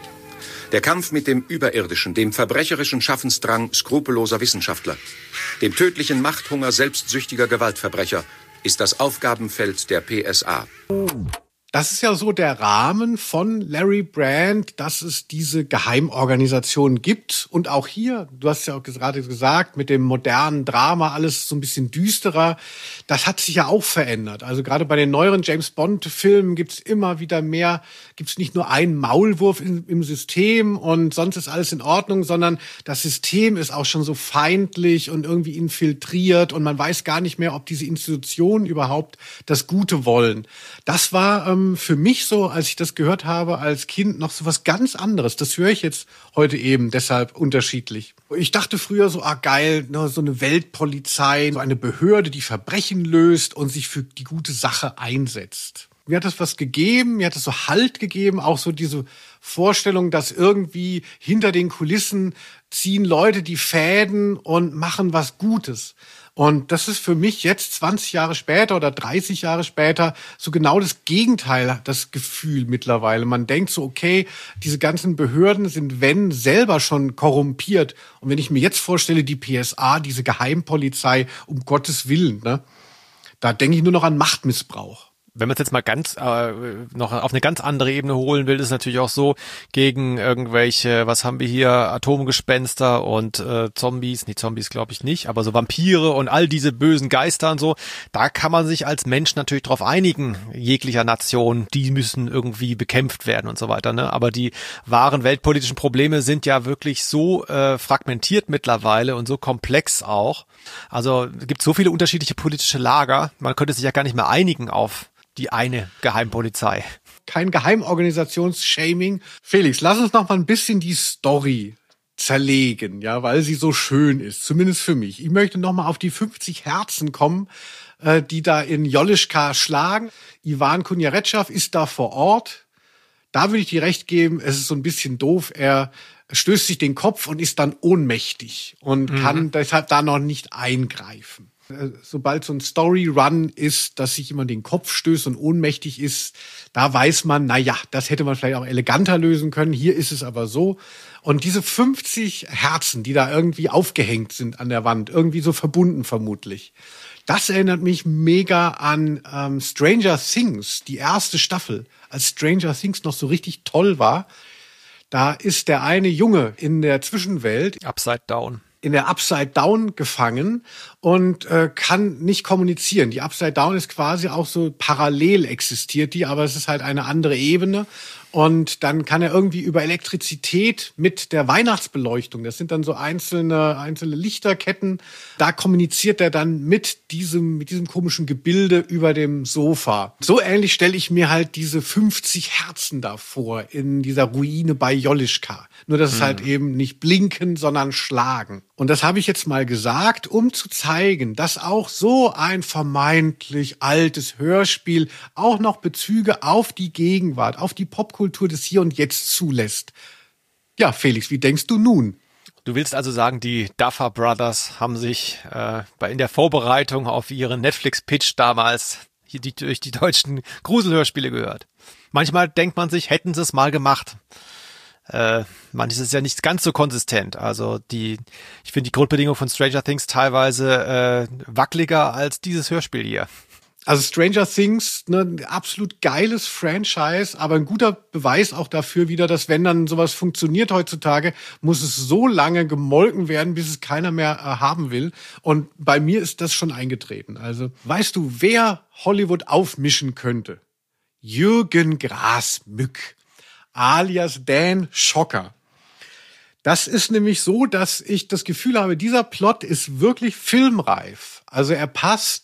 Der Kampf mit dem Überirdischen, dem verbrecherischen Schaffensdrang skrupelloser Wissenschaftler, dem tödlichen Machthunger selbstsüchtiger Gewaltverbrecher ist das Aufgabenfeld der P S A. Das ist ja so der Rahmen von Larry Brand, dass es diese Geheimorganisation gibt. Und auch hier, du hast ja auch gerade gesagt, mit dem modernen Drama alles so ein bisschen düsterer. Das hat sich ja auch verändert. Also gerade bei den neueren James-Bond-Filmen gibt's immer wieder mehr, gibt's nicht nur einen Maulwurf im, im System und sonst ist alles in Ordnung, sondern das System ist auch schon so feindlich und irgendwie infiltriert und man weiß gar nicht mehr, ob diese Institutionen überhaupt das Gute wollen. Das war ähm, für mich so, als ich das gehört habe als Kind, noch so was ganz anderes. Das höre ich jetzt heute eben deshalb unterschiedlich. Ich dachte früher so, ah geil, so eine Weltpolizei, so eine Behörde, die Verbrechen löst und sich für die gute Sache einsetzt. Mir hat das was gegeben, mir hat das so Halt gegeben, auch so diese Vorstellung, dass irgendwie hinter den Kulissen ziehen Leute die Fäden und machen was Gutes. Und das ist für mich jetzt zwanzig Jahre später oder dreißig Jahre später so genau das Gegenteil, das Gefühl mittlerweile. Man denkt so, okay, diese ganzen Behörden sind, wenn, selber schon korrumpiert. Und wenn ich mir jetzt vorstelle, die P S A, diese Geheimpolizei, um Gottes Willen, ne, da denke ich nur noch an Machtmissbrauch. Wenn man es jetzt mal ganz äh, noch auf eine ganz andere Ebene holen will, ist es natürlich auch so, gegen irgendwelche, was haben wir hier, Atomgespenster und äh, Zombies, nee, Zombies glaube ich nicht, aber so Vampire und all diese bösen Geister und so, da kann man sich als Mensch natürlich drauf einigen, jeglicher Nation, die müssen irgendwie bekämpft werden und so weiter, ne? Aber die wahren weltpolitischen Probleme sind ja wirklich so äh, fragmentiert mittlerweile und so komplex auch. Also es gibt so viele unterschiedliche politische Lager, man könnte sich ja gar nicht mehr einigen auf die eine Geheimpolizei. Kein Geheimorganisations-Shaming. Felix, lass uns noch mal ein bisschen die Story zerlegen, ja, weil sie so schön ist, zumindest für mich. Ich möchte noch mal auf die fünfzig Herzen kommen, äh, die da in Jolischka schlagen. Iwan Kunjaretschaf ist da vor Ort. Da würde ich dir recht geben, es ist so ein bisschen doof. Er stößt sich den Kopf und ist dann ohnmächtig und mhm. kann deshalb da noch nicht eingreifen. Sobald so ein Story-Run ist, dass sich jemand den Kopf stößt und ohnmächtig ist, da weiß man, na ja, das hätte man vielleicht auch eleganter lösen können. Hier ist es aber so. Und diese fünfzig Herzen, die da irgendwie aufgehängt sind an der Wand, irgendwie so verbunden vermutlich, das erinnert mich mega an ähm, Stranger Things, die erste Staffel, als Stranger Things noch so richtig toll war. Da ist der eine Junge in der Zwischenwelt. Upside Down. in der Upside Down gefangen und äh, kann nicht kommunizieren. Die Upside Down ist quasi auch so parallel existiert die, aber es ist halt eine andere Ebene. Und dann kann er irgendwie über Elektrizität mit der Weihnachtsbeleuchtung, das sind dann so einzelne einzelne Lichterketten, da kommuniziert er dann mit diesem mit diesem komischen Gebilde über dem Sofa. So ähnlich stelle ich mir halt diese fünfzig Herzen da vor in dieser Ruine bei Jolischka. Nur dass es halt eben nicht blinken, sondern schlagen. Und das habe ich jetzt mal gesagt, um zu zeigen, dass auch so ein vermeintlich altes Hörspiel auch noch Bezüge auf die Gegenwart, auf die Popkultur des Hier und Jetzt zulässt. Ja, Felix, wie denkst du nun? Du willst also sagen, die Duffer Brothers haben sich äh, bei in der Vorbereitung auf ihren Netflix-Pitch damals hier die, durch die deutschen Gruselhörspiele gehört. Manchmal denkt man sich, hätten sie es mal gemacht. Äh, manches ist ja nicht ganz so konsistent. Also die, ich finde die Grundbedingung von Stranger Things teilweise äh, wackeliger als dieses Hörspiel hier. Also Stranger Things, ne, ein absolut geiles Franchise, aber ein guter Beweis auch dafür wieder, dass wenn dann sowas funktioniert heutzutage, muss es so lange gemolken werden, bis es keiner mehr äh, haben will. Und bei mir ist das schon eingetreten. Also weißt du, wer Hollywood aufmischen könnte? Jürgen Grasmück, alias Dan Schocker. Das ist nämlich so, dass ich das Gefühl habe, dieser Plot ist wirklich filmreif. Also er passt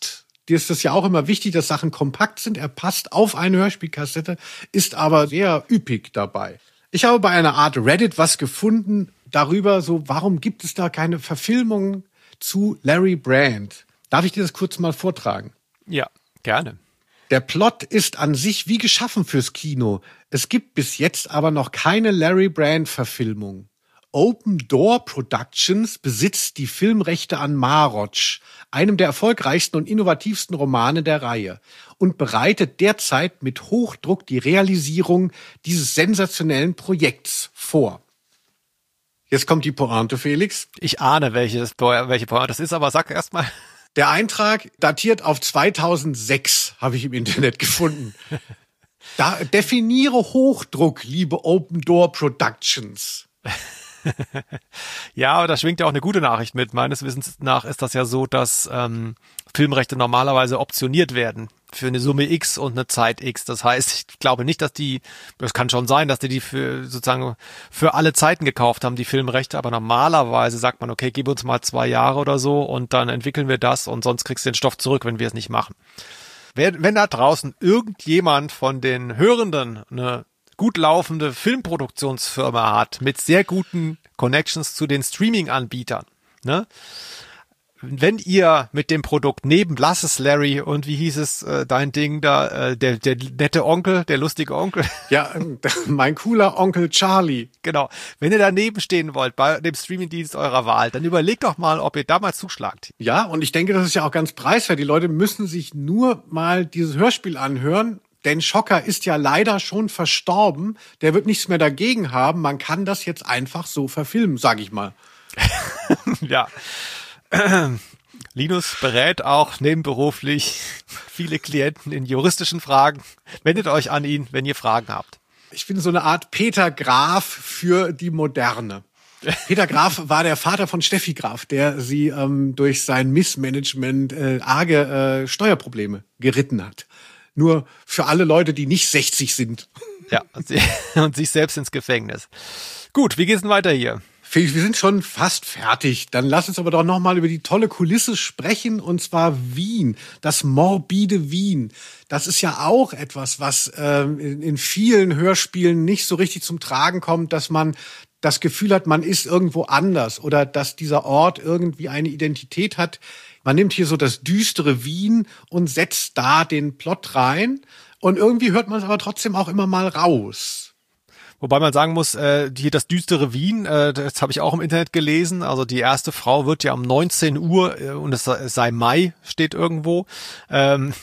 dir ist das ja auch immer wichtig, dass Sachen kompakt sind. Er passt auf eine Hörspielkassette, ist aber sehr üppig dabei. Ich habe bei einer Art Reddit was gefunden darüber, so warum gibt es da keine Verfilmung zu Larry Brand? Darf ich dir das kurz mal vortragen? Ja, gerne. Der Plot ist an sich wie geschaffen fürs Kino. Es gibt bis jetzt aber noch keine Larry Brand-Verfilmung. Open Door Productions besitzt die Filmrechte an Marotsch, einem der erfolgreichsten und innovativsten Romane der Reihe, und bereitet derzeit mit Hochdruck die Realisierung dieses sensationellen Projekts vor. Jetzt kommt die Pointe, Felix. Ich ahne, welches, welche Pointe das ist, aber sag erst mal. Der Eintrag datiert auf zweitausendsechs, habe ich im Internet gefunden. Da definiere Hochdruck, liebe Open Door Productions. Ja, aber da schwingt ja auch eine gute Nachricht mit. Meines Wissens nach ist das ja so, dass ähm, Filmrechte normalerweise optioniert werden für eine Summe X und eine Zeit X. Das heißt, ich glaube nicht, dass die, das kann schon sein, dass die die für sozusagen für alle Zeiten gekauft haben, die Filmrechte, aber normalerweise sagt man, okay, gib uns mal zwei Jahre oder so und dann entwickeln wir das und sonst kriegst du den Stoff zurück, wenn wir es nicht machen. Wenn, wenn da draußen irgendjemand von den Hörenden eine gut laufende Filmproduktionsfirma hat mit sehr guten Connections zu den Streaming-Anbietern, ne? Wenn ihr mit dem Produkt neben Lass es Larry und wie hieß es, äh, dein Ding da, äh, der, der nette Onkel, der lustige Onkel. Ja, mein cooler Onkel Charlie. Genau. Wenn ihr daneben stehen wollt bei dem Streamingdienst eurer Wahl, dann überlegt doch mal, ob ihr da mal zuschlagt. Ja, und ich denke, das ist ja auch ganz preiswert. Die Leute müssen sich nur mal dieses Hörspiel anhören. Denn Schocker ist ja leider schon verstorben. Der wird nichts mehr dagegen haben. Man kann das jetzt einfach so verfilmen, sage ich mal. Ja. Linus berät auch nebenberuflich viele Klienten in juristischen Fragen. Wendet euch an ihn, wenn ihr Fragen habt. Ich bin so eine Art Peter Graf für die Moderne. Peter Graf war der Vater von Steffi Graf, der sie ähm, durch sein Missmanagement äh, arge äh, Steuerprobleme geritten hat. Nur für alle Leute, die nicht sechzig sind. Ja, und, sie, und sich selbst ins Gefängnis. Gut, wie geht's denn weiter hier? Felix, wir sind schon fast fertig. Dann lass uns aber doch noch mal über die tolle Kulisse sprechen, und zwar Wien, das morbide Wien. Das ist ja auch etwas, was ähm, in, in vielen Hörspielen nicht so richtig zum Tragen kommt, dass man das Gefühl hat, man ist irgendwo anders oder dass dieser Ort irgendwie eine Identität hat. Man nimmt hier so das düstere Wien und setzt da den Plot rein, und irgendwie hört man es aber trotzdem auch immer mal raus. Wobei man sagen muss, äh, hier das düstere Wien, äh, das habe ich auch im Internet gelesen. Also die erste Frau wird ja um neunzehn Uhr äh, und es sei Mai, steht irgendwo, ähm,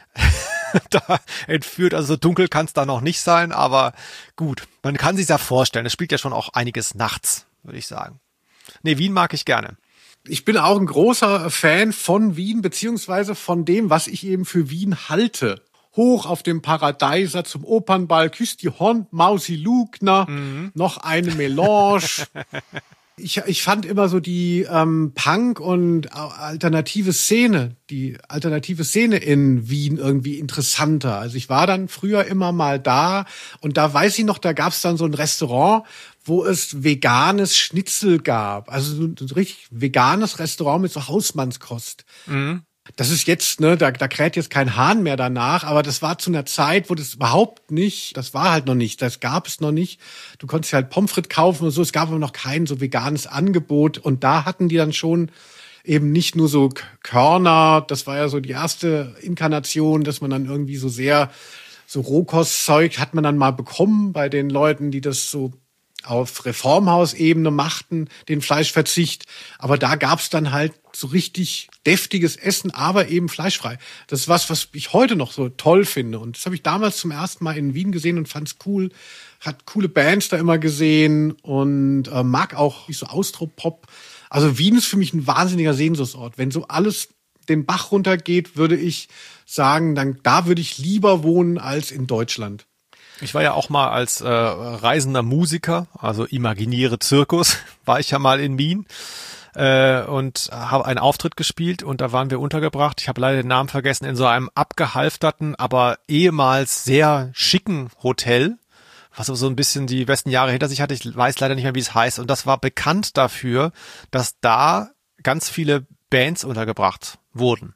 da entführt. Also so dunkel kann es da noch nicht sein, aber gut, man kann sich ja vorstellen. Es spielt ja schon auch einiges nachts, würde ich sagen. Nee, Wien mag ich gerne. Ich bin auch ein großer Fan von Wien, beziehungsweise von dem, was ich eben für Wien halte. Hoch auf dem Paradeiser zum Opernball, küsst die Hand, Mausi Lugner, mhm. noch eine Melange. Ich, ich fand immer so die ähm, Punk- und alternative Szene, die alternative Szene in Wien irgendwie interessanter. Also ich war dann früher immer mal da, und da weiß ich noch, da gab es dann so ein Restaurant, wo es veganes Schnitzel gab. Also so ein, so ein richtig veganes Restaurant mit so Hausmannskost. Mhm. Das ist jetzt, ne, da, da kräht jetzt kein Hahn mehr danach, aber das war zu einer Zeit, wo das überhaupt nicht, das war halt noch nicht, das gab es noch nicht. Du konntest ja halt Pommes frites kaufen und so, es gab aber noch kein so veganes Angebot, und da hatten die dann schon eben nicht nur so Körner, das war ja so die erste Inkarnation, dass man dann irgendwie so sehr, so Rohkostzeug hat man dann mal bekommen bei den Leuten, die das so auf Reformhausebene machten, den Fleischverzicht. Aber da gab's dann halt so richtig deftiges Essen, aber eben fleischfrei. Das ist was, was ich heute noch so toll finde. Und das habe ich damals zum ersten Mal in Wien gesehen und fand's cool. Hat coole Bands da immer gesehen und äh, mag auch so Austropop. Also Wien ist für mich ein wahnsinniger Sehnsuchtsort. Wenn so alles den Bach runtergeht, würde ich sagen, dann da würde ich lieber wohnen als in Deutschland. Ich war ja auch mal als äh, reisender Musiker, also imaginiere Zirkus, war ich ja mal in Wien äh, und habe einen Auftritt gespielt, und da waren wir untergebracht. Ich habe leider den Namen vergessen, in so einem abgehalfterten, aber ehemals sehr schicken Hotel, was so ein bisschen die besten Jahre hinter sich hatte. Ich weiß leider nicht mehr, wie es heißt. Und das war bekannt dafür, dass da ganz viele Bands untergebracht wurden.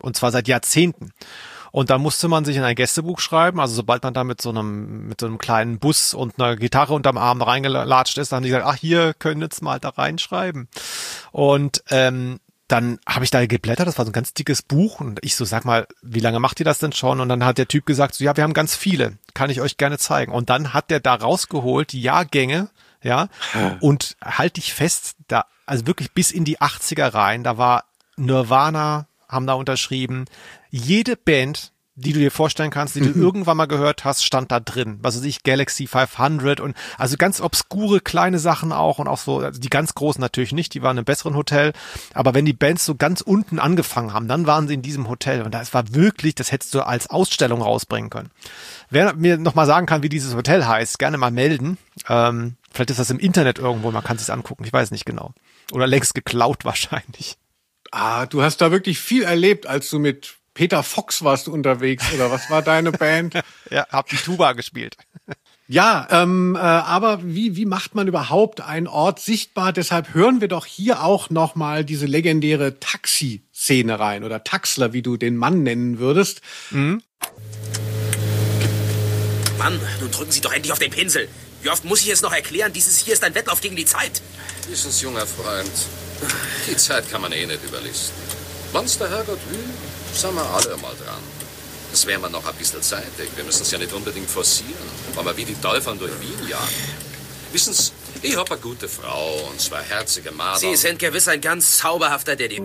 Und zwar seit Jahrzehnten. Und da musste man sich in ein Gästebuch schreiben. Also sobald man da mit so einem, mit so einem kleinen Bus und einer Gitarre unterm Arm reingelatscht ist, dann haben die gesagt, ach, hier können jetzt mal da reinschreiben. Und ähm, dann habe ich da geblättert, das war so ein ganz dickes Buch. Und ich so, sag mal, wie lange macht ihr das denn schon? Und dann hat der Typ gesagt, so, ja, wir haben ganz viele, kann ich euch gerne zeigen. Und dann hat der da rausgeholt, die Jahrgänge, ja, und halt dich fest, da, also wirklich bis in die achtziger rein, da war Nirvana, haben da unterschrieben. Jede Band, die du dir vorstellen kannst, die du irgendwann mal gehört hast, stand da drin. Was weiß ich, Galaxy fünfhundert und also ganz obskure kleine Sachen auch und auch so, also die ganz großen natürlich nicht, die waren im besseren Hotel. Aber wenn die Bands so ganz unten angefangen haben, dann waren sie in diesem Hotel und das war wirklich, das hättest du als Ausstellung rausbringen können. Wer mir noch mal sagen kann, wie dieses Hotel heißt, gerne mal melden. Ähm, vielleicht ist das im Internet irgendwo, man kann es sich angucken, ich weiß nicht genau. Oder längst geklaut wahrscheinlich. Ah, du hast da wirklich viel erlebt, als du mit Peter Fox warst du unterwegs, oder was war deine Band? Ja, hab die Tuba gespielt. Ja, ähm, äh, aber wie wie macht man überhaupt einen Ort sichtbar? Deshalb hören wir doch hier auch noch mal diese legendäre Taxi-Szene rein oder Taxler, wie du den Mann nennen würdest. Mhm. Mann, nun drücken Sie doch endlich auf den Pinsel. Wie oft muss ich es noch erklären? Dieses hier ist ein Wettlauf gegen die Zeit. Dieses junger Freund, die Zeit kann man eh nicht überlisten. Wann's der Herrgott will, sind wir alle mal dran. Das wäre mir noch ein bisschen zeitig. Wir müssen es ja nicht unbedingt forcieren, weil wir wie die Teufel durch Wien jagen. Wissen Sie, ich hab eine gute Frau und zwei herzige Madern. Sie sind gewiss ein ganz zauberhafter Daddy.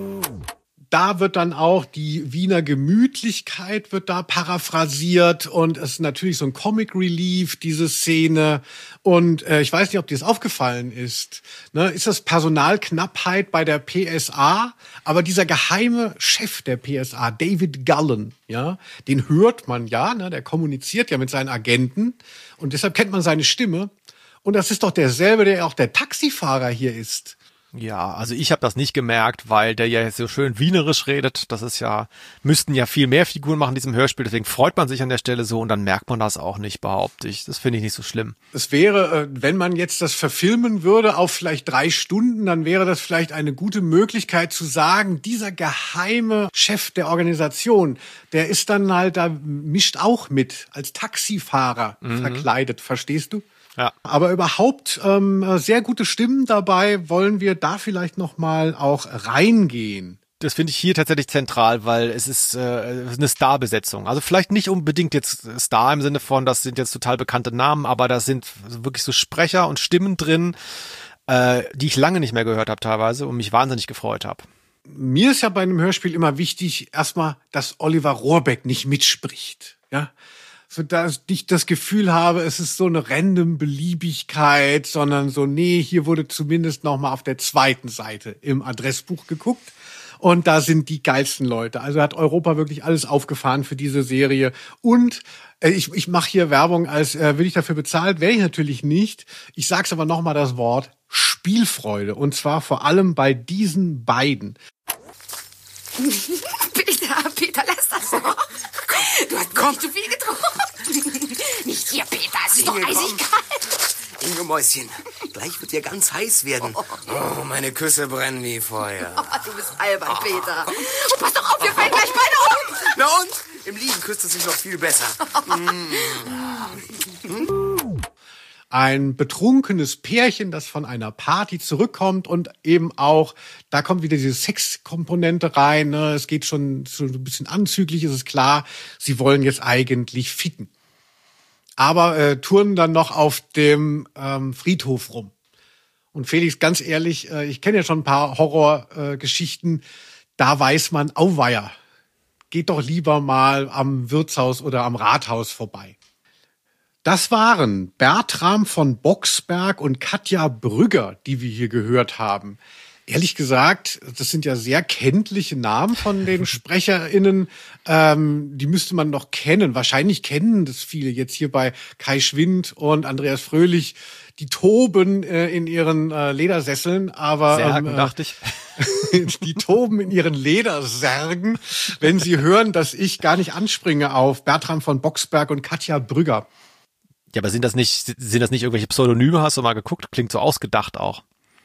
Da wird dann auch die Wiener Gemütlichkeit wird da paraphrasiert und es ist natürlich so ein Comic Relief, diese Szene. Und äh, ich weiß nicht, ob dir das aufgefallen ist. Ne, ist das Personalknappheit bei der P S A? Aber dieser geheime Chef der P S A, David Gullen, ja, den hört man ja, ne, der kommuniziert ja mit seinen Agenten und deshalb kennt man seine Stimme. Und das ist doch derselbe, der auch der Taxifahrer hier ist. Ja, also ich habe das nicht gemerkt, weil der ja jetzt so schön wienerisch redet. Das ist ja, müssten ja viel mehr Figuren machen in diesem Hörspiel. Deswegen freut man sich an der Stelle so und dann merkt man das auch nicht, behaupte ich. Das finde ich nicht so schlimm. Es wäre, wenn man jetzt das verfilmen würde auf vielleicht drei Stunden, dann wäre das vielleicht eine gute Möglichkeit zu sagen, dieser geheime Chef der Organisation, der ist dann halt, da mischt auch mit als Taxifahrer mhm. verkleidet, verstehst du? Ja. Aber überhaupt ähm, sehr gute Stimmen dabei. Wollen wir da vielleicht noch mal auch reingehen? Das finde ich hier tatsächlich zentral, weil es ist äh, eine Starbesetzung. Also vielleicht nicht unbedingt jetzt Star im Sinne von, das sind jetzt total bekannte Namen, aber da sind wirklich so Sprecher und Stimmen drin, äh, die ich lange nicht mehr gehört habe teilweise und mich wahnsinnig gefreut habe. Mir ist ja bei einem Hörspiel immer wichtig, erstmal, dass Oliver Rohrbeck nicht mitspricht. Ja, so dass ich das Gefühl habe, es ist so eine random Beliebigkeit, sondern so, nee, hier wurde zumindest noch mal auf der zweiten Seite im Adressbuch geguckt und da sind die geilsten Leute. Also hat Europa wirklich alles aufgefahren für diese Serie und äh, ich, ich mache hier Werbung, als äh, will ich dafür bezahlt, wäre ich natürlich nicht. Ich sag's aber noch mal das Wort Spielfreude und zwar vor allem bei diesen beiden. Peter, Peter, lass das doch. Du hast komm. Nicht zu viel getrunken. Nicht hier, Peter, es ist doch Inge, eisig komm. kalt. Inge Mäuschen, gleich wird dir ganz heiß werden. Oh, meine Küsse brennen wie Feuer. Oh, du bist albern, Peter. Oh, pass doch auf, wir fallen gleich beide um. Na und? Im Liegen küsst es sich noch viel besser. Ein betrunkenes Pärchen, das von einer Party zurückkommt und eben auch, da kommt wieder diese Sexkomponente rein. Ne? Es geht schon so ein bisschen anzüglich, ist es klar, sie wollen jetzt eigentlich ficken. Aber äh, turnen dann noch auf dem ähm, Friedhof rum. Und Felix, ganz ehrlich, äh, ich kenne ja schon ein paar Horrorgeschichten, äh, da weiß man, auweia, geht doch lieber mal am Wirtshaus oder am Rathaus vorbei. Das waren Bertram von Boxberg und Katja Brügger, die wir hier gehört haben. Ehrlich gesagt, das sind ja sehr kenntliche Namen von den SprecherInnen. Ähm, die müsste man noch kennen. Wahrscheinlich kennen das viele jetzt hier bei Kai Schwind und Andreas Fröhlich. Die toben äh, in ihren äh, Ledersesseln, aber Särgen, ähm, äh, dachte ich. die toben in ihren Ledersärgen, wenn sie hören, dass ich gar nicht anspringe auf Bertram von Boxberg und Katja Brügger. Ja, aber sind das nicht, sind das nicht irgendwelche Pseudonyme? Hast du mal geguckt? Klingt so ausgedacht auch.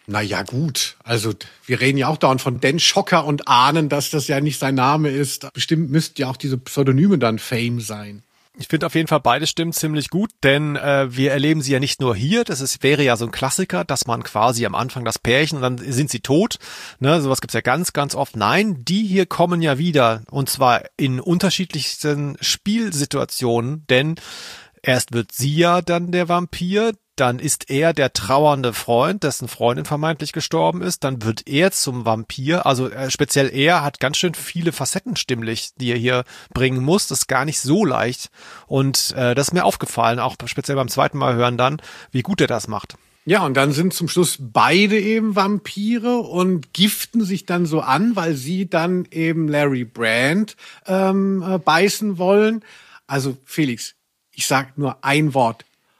Naja, gut. Also, wir reden ja auch dauernd von Dan Schocker und ahnen, dass das ja nicht sein Name ist. Bestimmt müssten ja auch diese Pseudonyme dann Fame sein. Ich finde auf jeden Fall beide Stimmen ziemlich gut, denn äh, wir erleben sie ja nicht nur hier, das ist, wäre ja so ein Klassiker, dass man quasi am Anfang das Pärchen und dann sind sie tot, ne, sowas gibt's ja ganz, ganz oft. Nein, die hier kommen ja wieder und zwar in unterschiedlichsten Spielsituationen, denn erst wird sie ja dann der Vampir, dann ist er der trauernde Freund, dessen Freundin vermeintlich gestorben ist, dann wird er zum Vampir, also äh, speziell er hat ganz schön viele Facetten stimmlich, die er hier bringen muss, das ist gar nicht so leicht und äh, das ist mir aufgefallen, auch speziell beim zweiten Mal hören dann, wie gut er das macht. Ja, und dann sind zum Schluss beide eben Vampire und giften sich dann so an, weil sie dann eben Larry Brand ähm, äh, beißen wollen. Also Felix, ich sag nur ein Wort.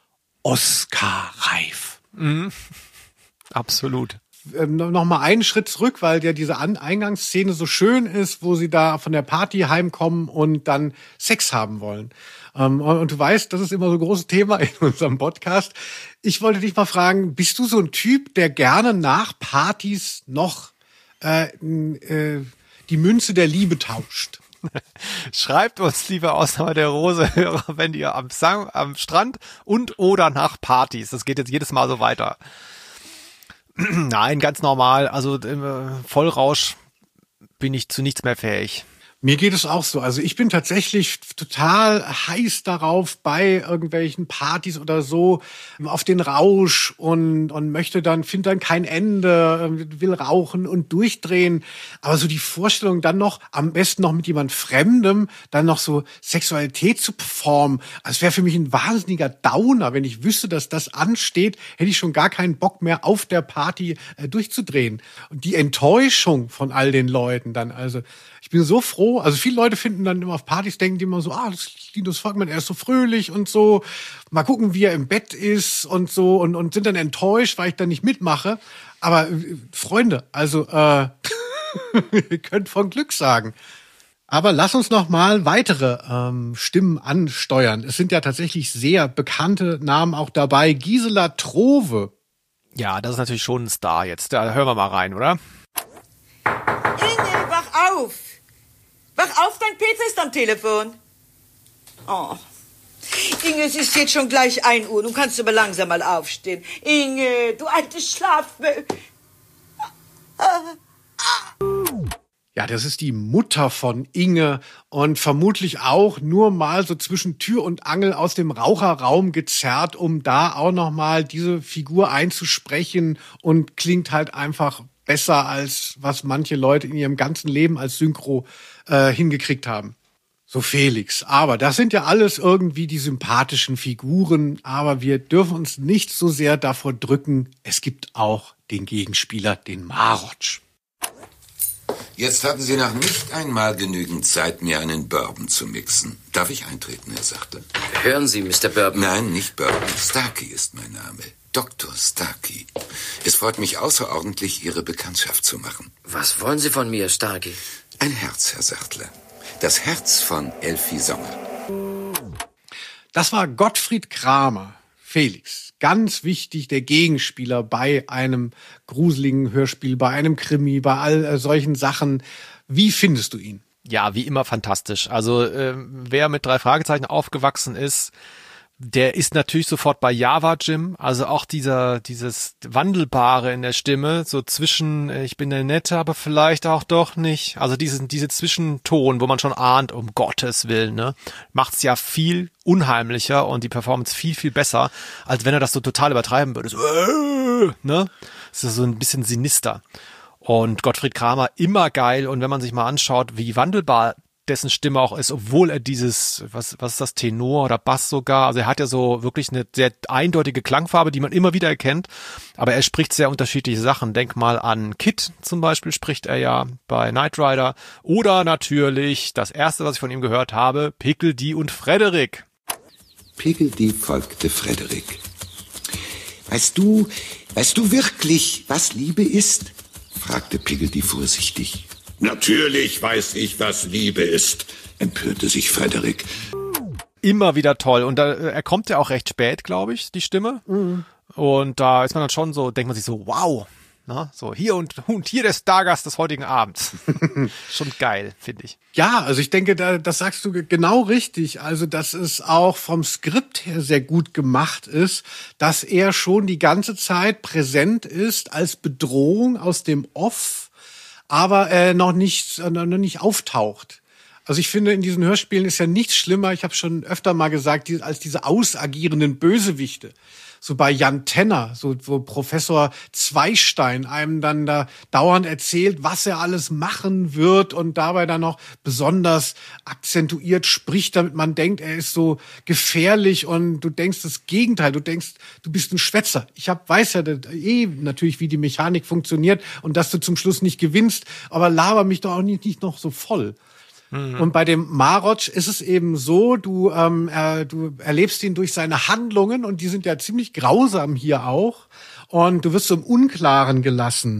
Oscar-reif. Mhm. Absolut. Ähm, noch mal einen Schritt zurück, weil ja diese An- Eingangsszene so schön ist, wo sie da von der Party heimkommen und dann Sex haben wollen. Ähm, und, und du weißt, das ist immer so ein großes Thema in unserem Podcast. Ich wollte dich mal fragen, bist du so ein Typ, der gerne nach Partys noch äh, äh, die Münze der Liebe tauscht? Schreibt uns, liebe Ausnahme der Rose-Hörer, wenn ihr am, Sang, am Strand und oder nach Partys, das geht jetzt jedes Mal so weiter. Nein, ganz normal, also im Vollrausch bin ich zu nichts mehr fähig. Mir geht es auch so. Also ich bin tatsächlich total heiß darauf, bei irgendwelchen Partys oder so auf den Rausch und, und möchte dann, finde dann kein Ende, will rauchen und durchdrehen. Aber so die Vorstellung dann noch, am besten noch mit jemand Fremdem, dann noch so Sexualität zu performen, das wäre für mich ein wahnsinniger Downer. Wenn ich wüsste, dass das ansteht, hätte ich schon gar keinen Bock mehr auf der Party äh, durchzudrehen. Und die Enttäuschung von all den Leuten dann, also ich bin so froh, also viele Leute finden dann immer auf Partys, denken die immer so, ah, das Linus Volkmann, er ist so fröhlich und so, mal gucken, wie er im Bett ist und so und, und sind dann enttäuscht, weil ich dann nicht mitmache. Aber äh, Freunde, also äh, ihr könnt von Glück sagen. Aber lass uns noch mal weitere ähm, Stimmen ansteuern. Es sind ja tatsächlich sehr bekannte Namen auch dabei. Gisela Trove. Ja, das ist natürlich schon ein Star jetzt. Da hören wir mal rein, oder? Inge, wach auf! Wach auf, dein Peter ist am Telefon. Oh. Inge, es ist jetzt schon gleich ein Uhr. Du kannst aber langsam mal aufstehen. Inge, du alte Schlafmö... Ja, das ist die Mutter von Inge und vermutlich auch nur mal so zwischen Tür und Angel aus dem Raucherraum gezerrt, um da auch noch mal diese Figur einzusprechen und klingt halt einfach besser als was manche Leute in ihrem ganzen Leben als Synchro äh, hingekriegt haben. So Felix. Aber das sind ja alles irgendwie die sympathischen Figuren. Aber wir dürfen uns nicht so sehr davor drücken. Es gibt auch den Gegenspieler, den Marotsch. Jetzt hatten Sie noch nicht einmal genügend Zeit, mir einen Bourbon zu mixen. Darf ich eintreten, Herr Sachte? Hören Sie, Mister Bourbon. Nein, nicht Bourbon. Starkey ist mein Name. Doktor Starkey. Es freut mich außerordentlich, Ihre Bekanntschaft zu machen. Was wollen Sie von mir, Starkey? Ein Herz, Herr Sachtler. Das Herz von Elfie Sommer. Das war Gottfried Kramer. Felix, ganz wichtig, der Gegenspieler bei einem gruseligen Hörspiel, bei einem Krimi, bei all äh, solchen Sachen. Wie findest du ihn? Ja, wie immer fantastisch. Also äh, wer mit drei Fragezeichen aufgewachsen ist, der ist natürlich sofort bei Java Jim, also auch dieser dieses Wandelbare in der Stimme, so zwischen äh, ich bin der Nette, aber vielleicht auch doch nicht. Also diesen diese Zwischenton, wo man schon ahnt, um Gottes Willen, ne, macht's ja viel unheimlicher und die Performance viel viel besser, als wenn er das so total übertreiben würde. So, äh, ne, das ist so ein bisschen sinister. Und Gottfried Kramer immer geil und wenn man sich mal anschaut, wie wandelbar dessen Stimme auch ist, obwohl er dieses, was, was ist das, Tenor oder Bass sogar, also er hat ja so wirklich eine sehr eindeutige Klangfarbe, die man immer wieder erkennt, aber er spricht sehr unterschiedliche Sachen. Denk mal an Kid zum Beispiel, spricht er ja bei Knight Rider oder natürlich das erste, was ich von ihm gehört habe, Pickledy und Frederick. Pickledy folgte Frederick. Weißt du, weißt du wirklich, was Liebe ist? Fragte Pickledy vorsichtig. Natürlich weiß ich, was Liebe ist, empörte sich Frederick. Immer wieder toll. Und da, er kommt ja auch recht spät, glaube ich, die Stimme. Mhm. Und da ist man dann schon so, denkt man sich so, wow, Ne? So, hier und, und hier der Stargast des heutigen Abends. Schon geil, finde ich. Ja, also ich denke, da, das sagst du genau richtig. Also, dass es auch vom Skript her sehr gut gemacht ist, dass er schon die ganze Zeit präsent ist als Bedrohung aus dem Off, aber äh, noch nicht, äh, noch nicht auftaucht. Also ich finde, in diesen Hörspielen ist ja nichts schlimmer, ich habe schon öfter mal gesagt, die, als diese ausagierenden Bösewichte. So bei Jan Tenner, so wo Professor Zweistein einem dann da dauernd erzählt, was er alles machen wird und dabei dann noch besonders akzentuiert spricht, damit man denkt, er ist so gefährlich und du denkst das Gegenteil, du denkst, du bist ein Schwätzer. Ich hab, weiß ja eh natürlich, wie die Mechanik funktioniert und dass du zum Schluss nicht gewinnst, aber laber mich doch auch nicht, nicht noch so voll. Und bei dem Marotsch ist es eben so, du, ähm, äh, du erlebst ihn durch seine Handlungen und die sind ja ziemlich grausam hier auch und du wirst so im Unklaren gelassen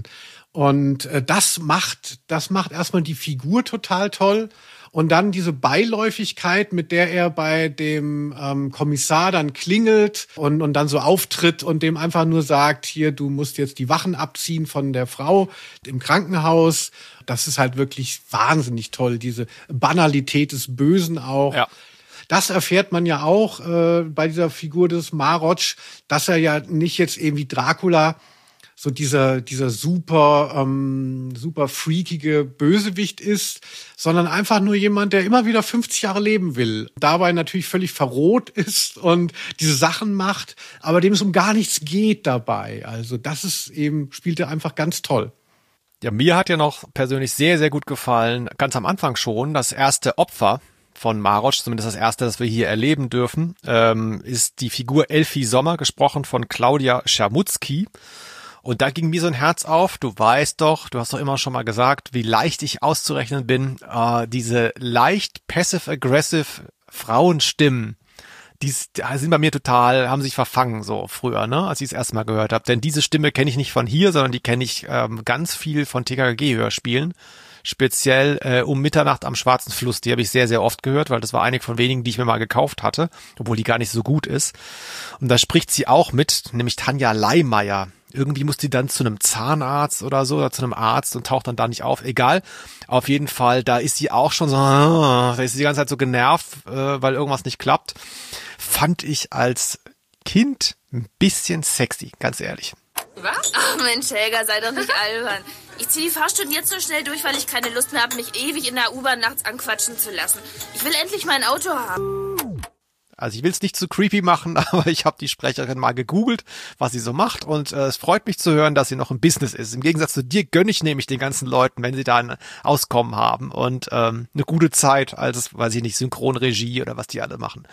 und äh, das macht, das macht erstmal die Figur total toll und dann diese Beiläufigkeit, mit der er bei dem ähm, Kommissar dann klingelt und, und dann so auftritt und dem einfach nur sagt, hier, du musst jetzt die Wachen abziehen von der Frau im Krankenhaus. Das ist halt wirklich wahnsinnig toll, diese Banalität des Bösen auch. Ja. Das erfährt man ja auch äh, bei dieser Figur des Marotsch, dass er ja nicht jetzt irgendwie Dracula, so dieser dieser super ähm, super freakige Bösewicht ist, sondern einfach nur jemand, der immer wieder fünfzig Jahre leben will. Dabei natürlich völlig verroht ist und diese Sachen macht, aber dem es um gar nichts geht dabei. Also das ist eben, spielt er einfach ganz toll. Ja, mir hat ja noch persönlich sehr, sehr gut gefallen, ganz am Anfang schon, das erste Opfer von Marotsch, zumindest das erste, das wir hier erleben dürfen, ähm, ist die Figur Elfie Sommer, gesprochen von Claudia Schermutzki. Und da ging mir so ein Herz auf, du weißt doch, du hast doch immer schon mal gesagt, wie leicht ich auszurechnen bin, äh, diese leicht passive-aggressive Frauenstimmen, die sind bei mir total, haben sich verfangen so früher, ne, als ich es erstmal gehört habe. Denn diese Stimme kenne ich nicht von hier, sondern die kenne ich ähm, ganz viel von T K K G-Hörspielen. Speziell äh, um Mitternacht am Schwarzen Fluss, die habe ich sehr, sehr oft gehört, weil das war eine von wenigen, die ich mir mal gekauft hatte, obwohl die gar nicht so gut ist. Und da spricht sie auch mit, nämlich Tanja Leimeyer. Irgendwie muss die dann zu einem Zahnarzt oder so, oder zu einem Arzt und taucht dann da nicht auf. Egal. Auf jeden Fall, da ist sie auch schon so, da ist sie die ganze Zeit so genervt, äh, weil irgendwas nicht klappt. Fand ich als Kind ein bisschen sexy, ganz ehrlich. Was? Ach Mensch, Helga, sei doch nicht albern. Ich ziehe die Fahrstunde jetzt so schnell durch, weil ich keine Lust mehr habe, mich ewig in der U-Bahn nachts anquatschen zu lassen. Ich will endlich mein Auto haben. Also ich will es nicht zu creepy machen, aber ich habe die Sprecherin mal gegoogelt, was sie so macht und äh, es freut mich zu hören, dass sie noch im Business ist. Im Gegensatz zu dir gönne ich nämlich den ganzen Leuten, wenn sie da ein Auskommen haben und ähm, eine gute Zeit, als, weiß ich nicht, Synchronregie oder was die alle machen.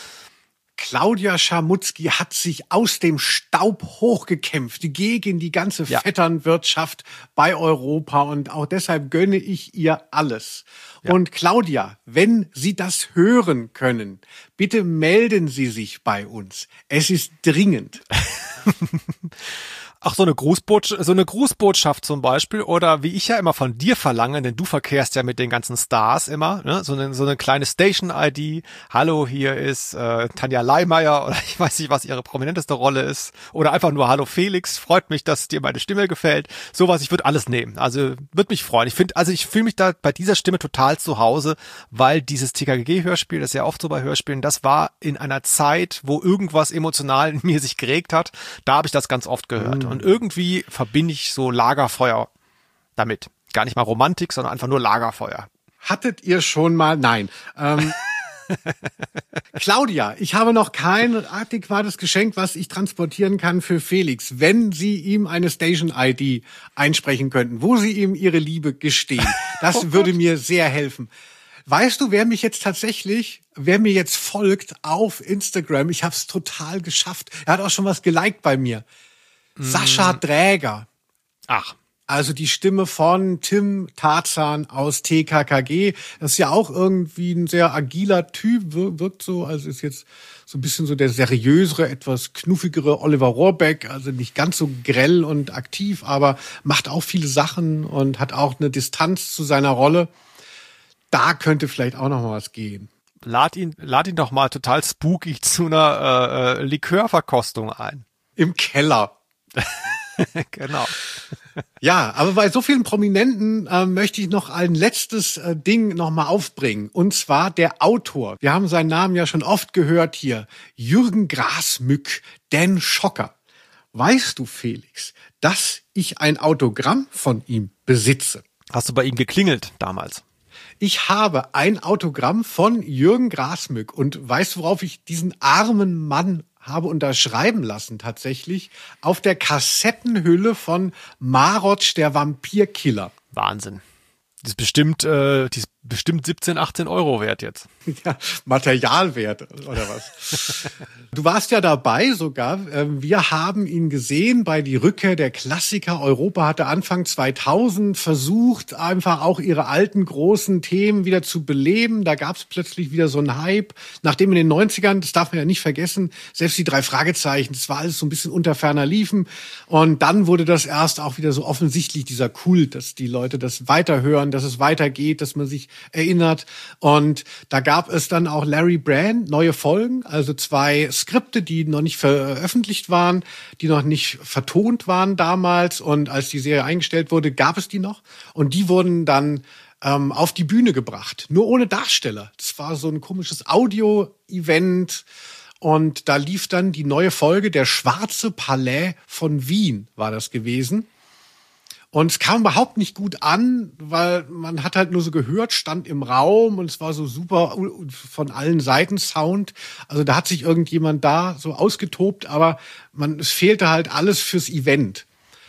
Claudia Schermutzki hat sich aus dem Staub hochgekämpft gegen die ganze ja. Vetternwirtschaft bei Europa und auch deshalb gönne ich ihr alles. Ja. Und Claudia, wenn Sie das hören können, bitte melden Sie sich bei uns. Es ist dringend. Ach, so eine Grußbotschaft, so eine Grußbotschaft zum Beispiel, oder wie ich ja immer von dir verlange, denn du verkehrst ja mit den ganzen Stars immer, ne? So eine, so eine kleine Station-I D. Hallo, hier ist äh, Tanja Leimeyer, oder ich weiß nicht, was ihre prominenteste Rolle ist, oder einfach nur Hallo Felix, freut mich, dass dir meine Stimme gefällt. Sowas, ich würde alles nehmen. Also würde mich freuen. Ich finde, also ich fühle mich da bei dieser Stimme total zu Hause, weil dieses T K K G-Hörspiel, das ist ja oft so bei Hörspielen, das war in einer Zeit, wo irgendwas emotional in mir sich geregt hat. Da habe ich das ganz oft gehört. Mhm. Und irgendwie verbinde ich so Lagerfeuer damit. Gar nicht mal Romantik, sondern einfach nur Lagerfeuer. Hattet ihr schon mal? Nein. Ähm, Claudia, ich habe noch kein adäquates Geschenk, was ich transportieren kann für Felix. Wenn Sie ihm eine Station-I D einsprechen könnten, wo Sie ihm Ihre Liebe gestehen, das oh würde mir sehr helfen. Weißt du, wer mich jetzt tatsächlich, wer mir jetzt folgt auf Instagram, ich habe es total geschafft. Er hat auch schon was geliked bei mir. Sascha Dräger. Ach. Also die Stimme von Tim Tarzan aus T K K G. Das ist ja auch irgendwie ein sehr agiler Typ, wirkt so, also ist jetzt so ein bisschen so der seriösere, etwas knuffigere Oliver Rohrbeck, also nicht ganz so grell und aktiv, aber macht auch viele Sachen und hat auch eine Distanz zu seiner Rolle. Da könnte vielleicht auch noch mal was gehen. Lad ihn, lad ihn doch mal total spooky zu einer äh, Likörverkostung ein. Im Keller. Genau. Ja, aber bei so vielen Prominenten äh, möchte ich noch ein letztes äh, Ding nochmal aufbringen. Und zwar der Autor. Wir haben seinen Namen ja schon oft gehört hier. Jürgen Grasmück, Dan Schocker. Weißt du, Felix, dass ich ein Autogramm von ihm besitze? Hast du bei ihm geklingelt damals? Ich habe ein Autogramm von Jürgen Grasmück. Und weißt du, worauf ich diesen armen Mann habe unterschreiben lassen tatsächlich? Auf der Kassettenhülle von Marotsch, der Vampirkiller. Wahnsinn. Die ist bestimmt, äh, die ist bestimmt siebzehn, achtzehn Euro wert jetzt. Ja, Materialwert oder was? Du warst ja dabei sogar. Wir haben ihn gesehen bei die Rückkehr der Klassiker. Europa hatte Anfang zweitausend versucht, einfach auch ihre alten großen Themen wieder zu beleben. Da gab es plötzlich wieder so einen Hype. Nachdem in den neunzigern, das darf man ja nicht vergessen, selbst die drei Fragezeichen, das war alles so ein bisschen unter ferner Liefen. Und dann wurde das erst auch wieder so offensichtlich, dieser Kult, dass die Leute das weiterhören, dass es weitergeht, dass man sich erinnert. Und da gab es dann auch Larry Brand, neue Folgen, also zwei Skripte, die noch nicht veröffentlicht waren, die noch nicht vertont waren damals. Und als die Serie eingestellt wurde, gab es die noch. Und die wurden dann ähm, auf die Bühne gebracht, nur ohne Darsteller. Das war so ein komisches Audio-Event. Und da lief dann die neue Folge, der Schwarze Palais von Wien war das gewesen. Und es kam überhaupt nicht gut an, weil man hat halt nur so gehört, stand im Raum und es war so super von allen Seiten Sound. Also da hat sich irgendjemand da so ausgetobt, aber man, es fehlte halt alles fürs Event.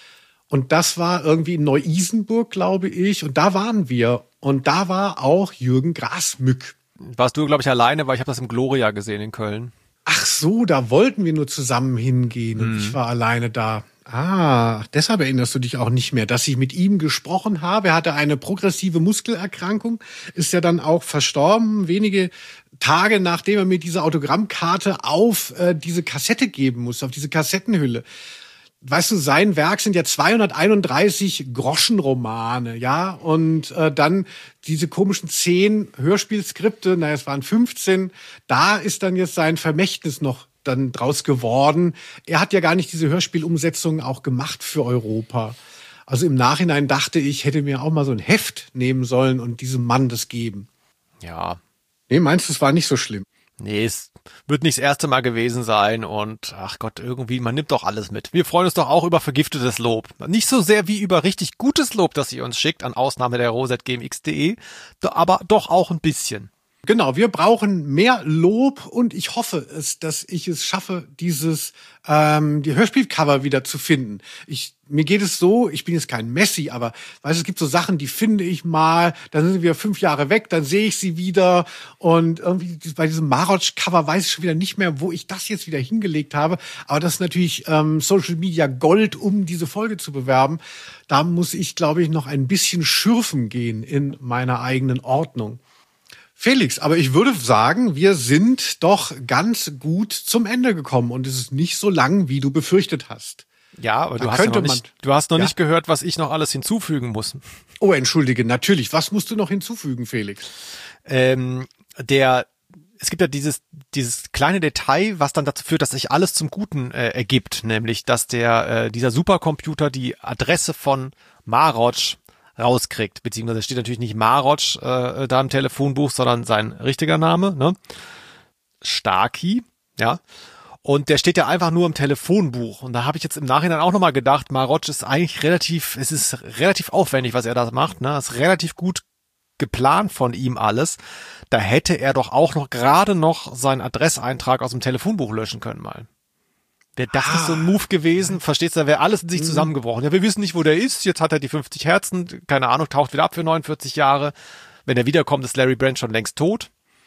Und das war irgendwie in Neu-Isenburg, glaube ich. Und da waren wir. Und da war auch Jürgen Grasmück. Warst du, glaube ich, alleine, weil ich habe das im Gloria gesehen in Köln. Ach so, da wollten wir nur zusammen hingehen und mhm. ich war alleine da. Ah, deshalb erinnerst du dich auch nicht mehr, dass ich mit ihm gesprochen habe. Er hatte eine progressive Muskelerkrankung, ist ja dann auch verstorben, wenige Tage nachdem er mir diese Autogrammkarte auf äh, diese Kassette geben musste, auf diese Kassettenhülle. Weißt du, sein Werk sind ja zweihunderteinunddreißig Groschenromane, ja, und äh, dann diese komischen zehn Hörspielskripte, naja, es waren fünfzehn, da ist dann jetzt sein Vermächtnis noch dann draus geworden. Er hat ja gar nicht diese Hörspielumsetzung auch gemacht für Europa. Also im Nachhinein dachte ich, hätte mir auch mal so ein Heft nehmen sollen und diesem Mann das geben. Ja. Nee, meinst du, es war nicht so schlimm? Nee, es wird nicht das erste Mal gewesen sein und ach Gott, irgendwie, man nimmt doch alles mit. Wir freuen uns doch auch über vergiftetes Lob. Nicht so sehr wie über richtig gutes Lob, das ihr uns schickt, an Ausnahme der roset g m x punkt de, aber doch auch ein bisschen. Genau, wir brauchen mehr Lob und ich hoffe es, dass ich es schaffe, dieses ähm, die Hörspielcover wieder zu finden. Ich mir geht es so, ich bin jetzt kein Messi, aber weißt, es gibt so Sachen, die finde ich mal, dann sind wir fünf Jahre weg, dann sehe ich sie wieder und irgendwie bei diesem Marotsch-Cover weiß ich schon wieder nicht mehr, wo ich das jetzt wieder hingelegt habe. Aber das ist natürlich ähm, Social Media Gold, um diese Folge zu bewerben. Da muss ich, glaube ich, noch ein bisschen schürfen gehen in meiner eigenen Ordnung. Felix, aber ich würde sagen, wir sind doch ganz gut zum Ende gekommen und es ist nicht so lang, wie du befürchtet hast. Ja, aber du hast, ja noch nicht, du hast noch ja? nicht gehört, was ich noch alles hinzufügen muss. Oh, entschuldige, natürlich. Was musst du noch hinzufügen, Felix? Ähm, der, es gibt ja dieses, dieses kleine Detail, was dann dazu führt, dass sich alles zum Guten äh, ergibt, nämlich, dass der, äh, dieser Supercomputer die Adresse von Marotsch rauskriegt, beziehungsweise steht natürlich nicht Marotsch äh, da im Telefonbuch, sondern sein richtiger Name, ne? Starkey, ja. Und der steht ja einfach nur im Telefonbuch. Und da habe ich jetzt im Nachhinein auch nochmal gedacht, Marotsch ist eigentlich relativ, es ist relativ aufwendig, was er da macht, ne? Es ist relativ gut geplant von ihm alles. Da hätte er doch auch noch gerade noch seinen Adresseintrag aus dem Telefonbuch löschen können mal. Wäre das ah. nicht so ein Move gewesen? Verstehst du, da wäre alles in sich zusammengebrochen. Ja, wir wissen nicht, wo der ist. Jetzt hat er die fünfzig Herzen. Keine Ahnung, taucht wieder ab für neunundvierzig Jahre. Wenn er wiederkommt, ist Larry Brand schon längst tot.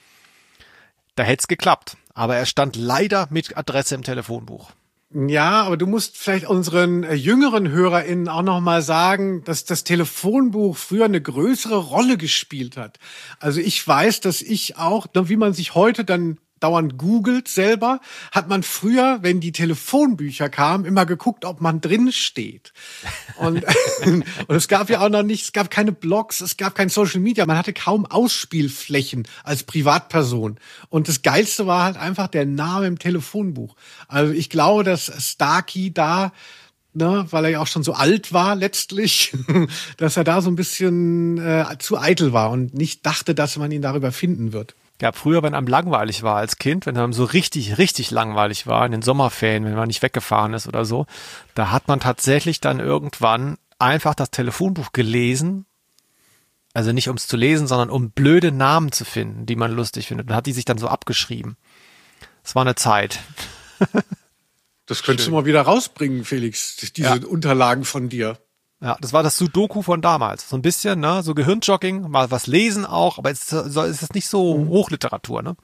Da hätte es geklappt. Aber er stand leider mit Adresse im Telefonbuch. Ja, aber du musst vielleicht unseren äh, jüngeren HörerInnen auch noch mal sagen, dass das Telefonbuch früher eine größere Rolle gespielt hat. Also ich weiß, dass ich auch, wie man sich heute dann dauernd googelt selber, hat man früher, wenn die Telefonbücher kamen, immer geguckt, ob man drin steht. Und, und es gab ja auch noch nicht, es gab keine Blogs, es gab kein Social Media, man hatte kaum Ausspielflächen als Privatperson. Und das Geilste war halt einfach der Name im Telefonbuch. Also ich glaube, dass Starkey da ne, weil er ja auch schon so alt war letztlich, dass er da so ein bisschen äh, zu eitel war und nicht dachte, dass man ihn darüber finden wird. Ja, früher, wenn einem langweilig war als Kind, wenn einem so richtig, richtig langweilig war in den Sommerferien, wenn man nicht weggefahren ist oder so, da hat man tatsächlich dann irgendwann einfach das Telefonbuch gelesen. Also nicht ums zu lesen, sondern um blöde Namen zu finden, die man lustig findet. Und hat die sich dann so abgeschrieben. Das war eine Zeit. Das könntest Schön. du mal wieder rausbringen, Felix, diese ja. Unterlagen von dir. Ja, das war das Sudoku von damals. So ein bisschen, ne, so Gehirnjogging, mal was lesen auch, aber jetzt ist es nicht so Hochliteratur, ne?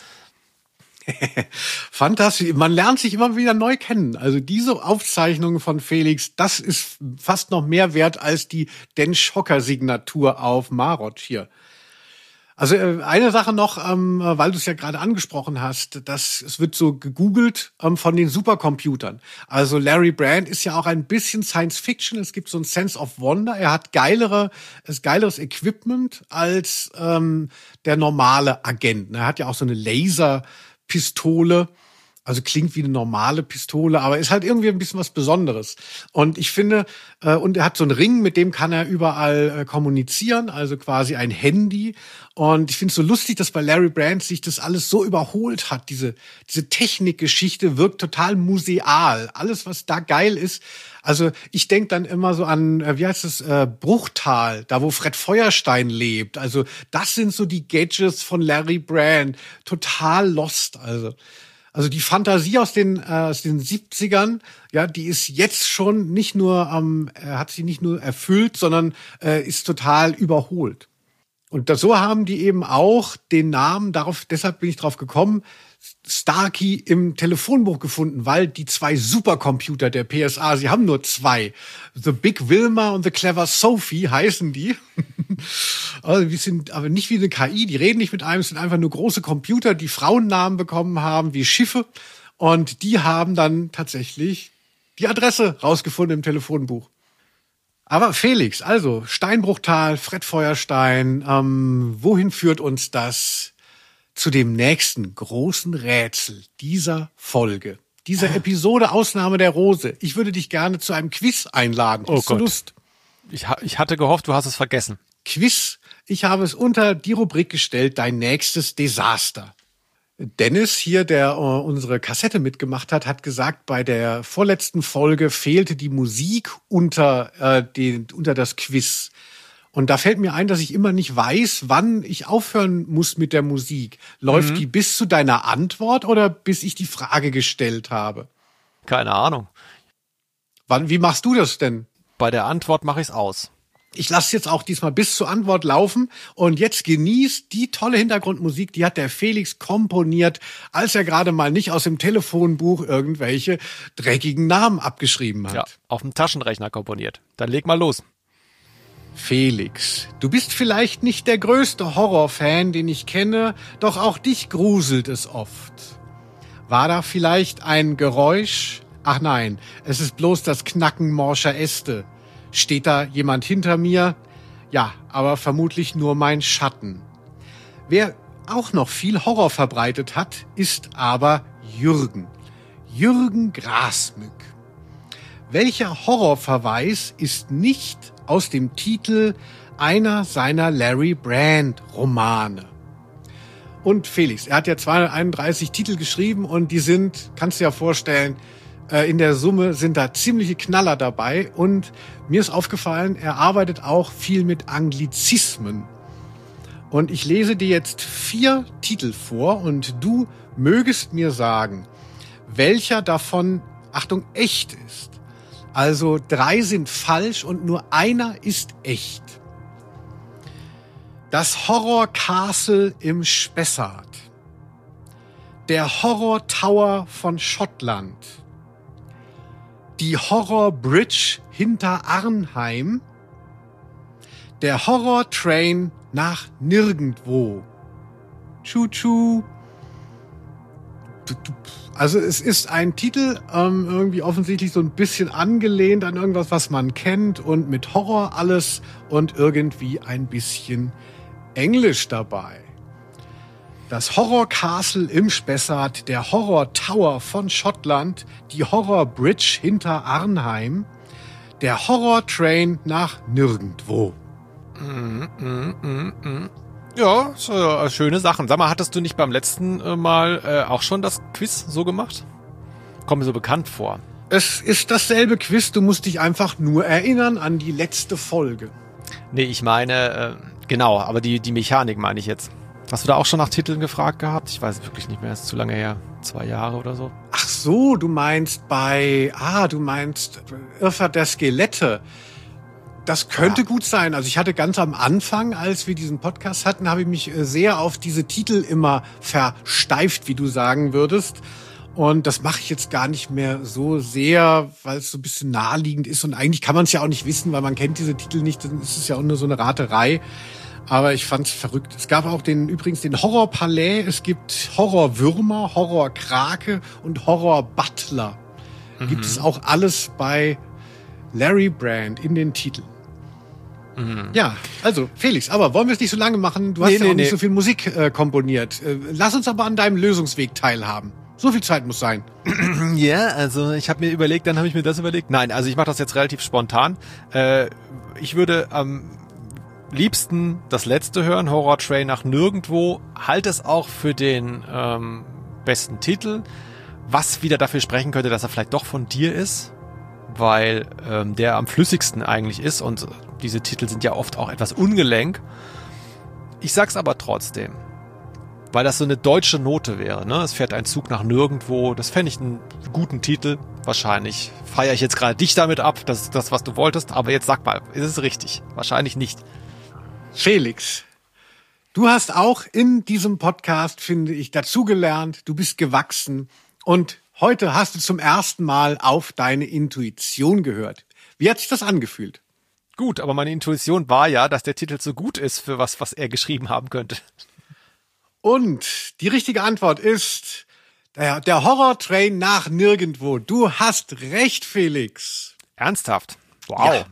Fantastisch. Man lernt sich immer wieder neu kennen. Also diese Aufzeichnungen von Felix, das ist fast noch mehr wert als die Den Schocker-Signatur auf Marot hier. Also äh, eine Sache noch, ähm, weil du es ja gerade angesprochen hast, dass es wird so gegoogelt ähm, von den Supercomputern. Also Larry Brand ist ja auch ein bisschen Science Fiction. Es gibt so ein Sense of Wonder. Er hat geilere, ist geileres Equipment als ähm, der normale Agent. Er hat ja auch so eine Laserpistole. Also klingt wie eine normale Pistole, aber ist halt irgendwie ein bisschen was Besonderes. Und ich finde, äh, und er hat so einen Ring, mit dem kann er überall äh, kommunizieren, also quasi ein Handy. Und ich finde es so lustig, dass bei Larry Brand sich das alles so überholt hat. Diese, diese Technikgeschichte wirkt total museal. Alles, was da geil ist. Also ich denke dann immer so an, äh, wie heißt es, äh, Bruchtal, da wo Fred Feuerstein lebt. Also das sind so die Gadgets von Larry Brand. Total lost, also. Also die Fantasie aus den äh, aus den siebzigern, ja, die ist jetzt schon nicht nur ähm, hat sie nicht nur erfüllt, sondern äh, ist total überholt. Und das, so haben die eben auch den Namen, darauf, deshalb bin ich drauf gekommen, Starkey im Telefonbuch gefunden, weil die zwei Supercomputer der P S A, sie haben nur zwei. The Big Wilma und The Clever Sophie heißen die. Also wir sind aber nicht wie eine K I, die reden nicht mit einem, es sind einfach nur große Computer, die Frauennamen bekommen haben, wie Schiffe. Und die haben dann tatsächlich die Adresse rausgefunden im Telefonbuch. Aber Felix, also Steinbruchtal, Fred Feuerstein, ähm, wohin führt uns das? Zu dem nächsten großen Rätsel dieser Folge, dieser Episode Ausnahme der Rose. Ich würde dich gerne zu einem Quiz einladen. Oh Hast du Gott. Lust? Ich, ich hatte gehofft, du hast es vergessen. Quiz. Ich habe es unter die Rubrik gestellt, dein nächstes Desaster. Dennis hier, der äh, unsere Kassette mitgemacht hat, hat gesagt, bei der vorletzten Folge fehlte die Musik unter, äh, den, unter das Quiz. Und da fällt mir ein, dass ich immer nicht weiß, wann ich aufhören muss mit der Musik. Läuft mhm. die bis zu deiner Antwort oder bis ich die Frage gestellt habe? Keine Ahnung. Wann, wie machst du das denn? Bei der Antwort mache ich es aus. Ich lasse jetzt auch diesmal bis zur Antwort laufen. Und jetzt genießt die tolle Hintergrundmusik, die hat der Felix komponiert, als er gerade mal nicht aus dem Telefonbuch irgendwelche dreckigen Namen abgeschrieben hat. Ja, auf dem Taschenrechner komponiert. Dann leg mal los. Felix, du bist vielleicht nicht der größte Horrorfan, den ich kenne, doch auch dich gruselt es oft. War da vielleicht ein Geräusch? Ach nein, es ist bloß das Knacken morscher Äste. Steht da jemand hinter mir? Ja, aber vermutlich nur mein Schatten. Wer auch noch viel Horror verbreitet hat, ist aber Jürgen. Jürgen Grasmück. Welcher Horrorverweis ist nicht aus dem Titel einer seiner Larry Brand Romane? Und Felix, er hat ja zweihunderteinunddreißig Titel geschrieben und die sind, kannst du dir ja vorstellen, in der Summe sind da ziemliche Knaller dabei. Und mir ist aufgefallen, er arbeitet auch viel mit Anglizismen. Und ich lese dir jetzt vier Titel vor und du mögest mir sagen, welcher davon, Achtung, echt ist. Also drei sind falsch und nur einer ist echt. Das Horror Castle im Spessart. Der Horror Tower von Schottland. Die Horror Bridge hinter Arnheim. Der Horror Train nach Nirgendwo. Tschu-tschu. Also es ist ein Titel, ähm, irgendwie offensichtlich so ein bisschen angelehnt an irgendwas, was man kennt und mit Horror alles und irgendwie ein bisschen Englisch dabei. Das Horror Castle im Spessart, der Horror Tower von Schottland, die Horror Bridge hinter Arnheim, der Horror Train nach nirgendwo. Mm, mm, mm, mm. Ja, so, äh, schöne Sachen. Sag mal, hattest du nicht beim letzten äh, Mal äh, auch schon das Quiz so gemacht? Kommt mir so bekannt vor. Es ist dasselbe Quiz, du musst dich einfach nur erinnern an die letzte Folge. Nee, ich meine, äh, genau, aber die, die Mechanik meine ich jetzt. Hast du da auch schon nach Titeln gefragt gehabt? Ich weiß es wirklich nicht mehr, ist zu lange her. Zwei Jahre oder so. Ach so, du meinst bei, ah, du meinst Irrfahrt der Skelette. Das könnte ja gut sein. Also ich hatte ganz am Anfang, als wir diesen Podcast hatten, habe ich mich sehr auf diese Titel immer versteift, wie du sagen würdest. Und das mache ich jetzt gar nicht mehr so sehr, weil es so ein bisschen naheliegend ist. Und eigentlich kann man es ja auch nicht wissen, weil man kennt diese Titel nicht. Dann ist es ja auch nur so eine Raterei. Aber ich fand's verrückt. Es gab auch den übrigens den Horror Palais. Es gibt Horror Würmer, Horror Krake und Horror Butler. Mhm. Gibt es auch alles bei Larry Brand in den Titeln. Mhm. Ja, also Felix, aber wollen wir es nicht so lange machen? Du hast nee, ja nee, auch nicht nee. so viel Musik äh, komponiert. Äh, lass uns aber an deinem Lösungsweg teilhaben. So viel Zeit muss sein. Ja, also ich habe mir überlegt, dann habe ich mir das überlegt. Nein, also ich mache das jetzt relativ spontan. Äh, ich würde am liebsten das letzte hören, Horror Train nach nirgendwo. Halte es auch für den ähm, besten Titel, was wieder dafür sprechen könnte, dass er vielleicht doch von dir ist, weil ähm, der am flüssigsten eigentlich ist und diese Titel sind ja oft auch etwas ungelenk. Ich sag's aber trotzdem, weil das so eine deutsche Note wäre, ne? Es fährt ein Zug nach nirgendwo, das fände ich einen guten Titel. Wahrscheinlich feiere ich jetzt gerade dich damit ab, das ist das, was du wolltest, aber jetzt sag mal, ist es richtig? Wahrscheinlich nicht. Felix, du hast auch in diesem Podcast, finde ich, dazugelernt, du bist gewachsen und heute hast du zum ersten Mal auf deine Intuition gehört. Wie hat sich das angefühlt? Gut, aber meine Intuition war ja, dass der Titel so gut ist für was, was er geschrieben haben könnte. Und die richtige Antwort ist der, der Horror Train nach nirgendwo. Du hast recht, Felix. Ernsthaft? Wow. Ja.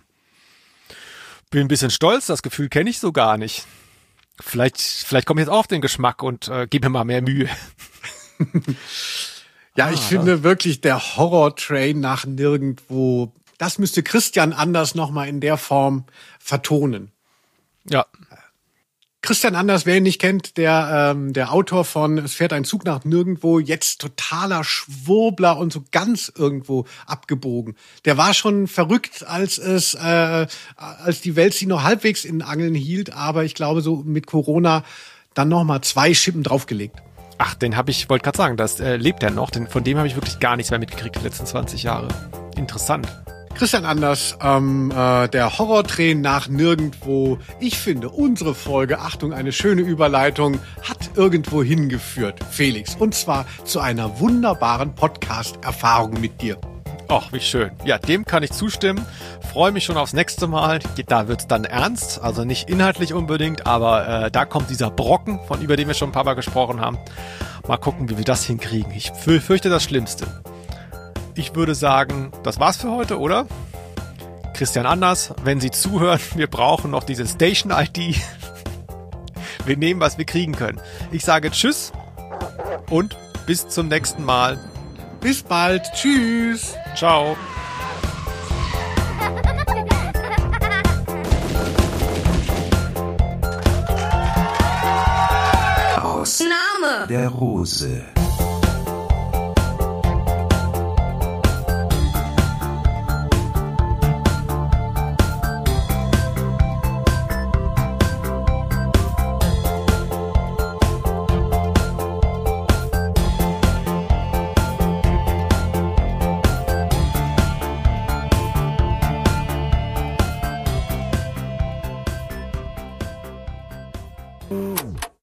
Bin ein bisschen stolz, das Gefühl kenne ich so gar nicht. Vielleicht, vielleicht komme ich jetzt auch auf den Geschmack und äh, gebe mir mal mehr Mühe. Ja, ich ah, finde wirklich, der Horror Train nach nirgendwo, das müsste Christian Anders nochmal in der Form vertonen. Ja. Christian Anders, wer ihn nicht kennt, der ähm, der Autor von Es fährt ein Zug nach nirgendwo, jetzt totaler Schwurbler und so ganz irgendwo abgebogen. Der war schon verrückt, als es äh, als die Welt sie noch halbwegs in Angeln hielt, aber ich glaube so mit Corona dann nochmal zwei Schippen draufgelegt. Ach, den habe ich, wollte gerade sagen, das äh, lebt er noch. Den, von dem habe ich wirklich gar nichts mehr mitgekriegt die letzten zwanzig Jahre. Interessant. Christian Anders, ähm, äh, der Horrortrain nach nirgendwo. Ich finde, unsere Folge, Achtung, eine schöne Überleitung, hat irgendwo hingeführt, Felix. Und zwar zu einer wunderbaren Podcast-Erfahrung mit dir. Ach, wie schön. Ja, dem kann ich zustimmen. Freue mich schon aufs nächste Mal. Da wird's dann ernst, also nicht inhaltlich unbedingt, aber äh, da kommt dieser Brocken, von über den wir schon ein paar Mal gesprochen haben. Mal gucken, wie wir das hinkriegen. Ich fürchte das Schlimmste. Ich würde sagen, das war's für heute, oder? Christian Anders, wenn Sie zuhören, wir brauchen noch diese Station-I D. Wir nehmen, was wir kriegen können. Ich sage Tschüss und bis zum nächsten Mal. Bis bald. Tschüss. Ciao. Aus Name der Rose. Mm.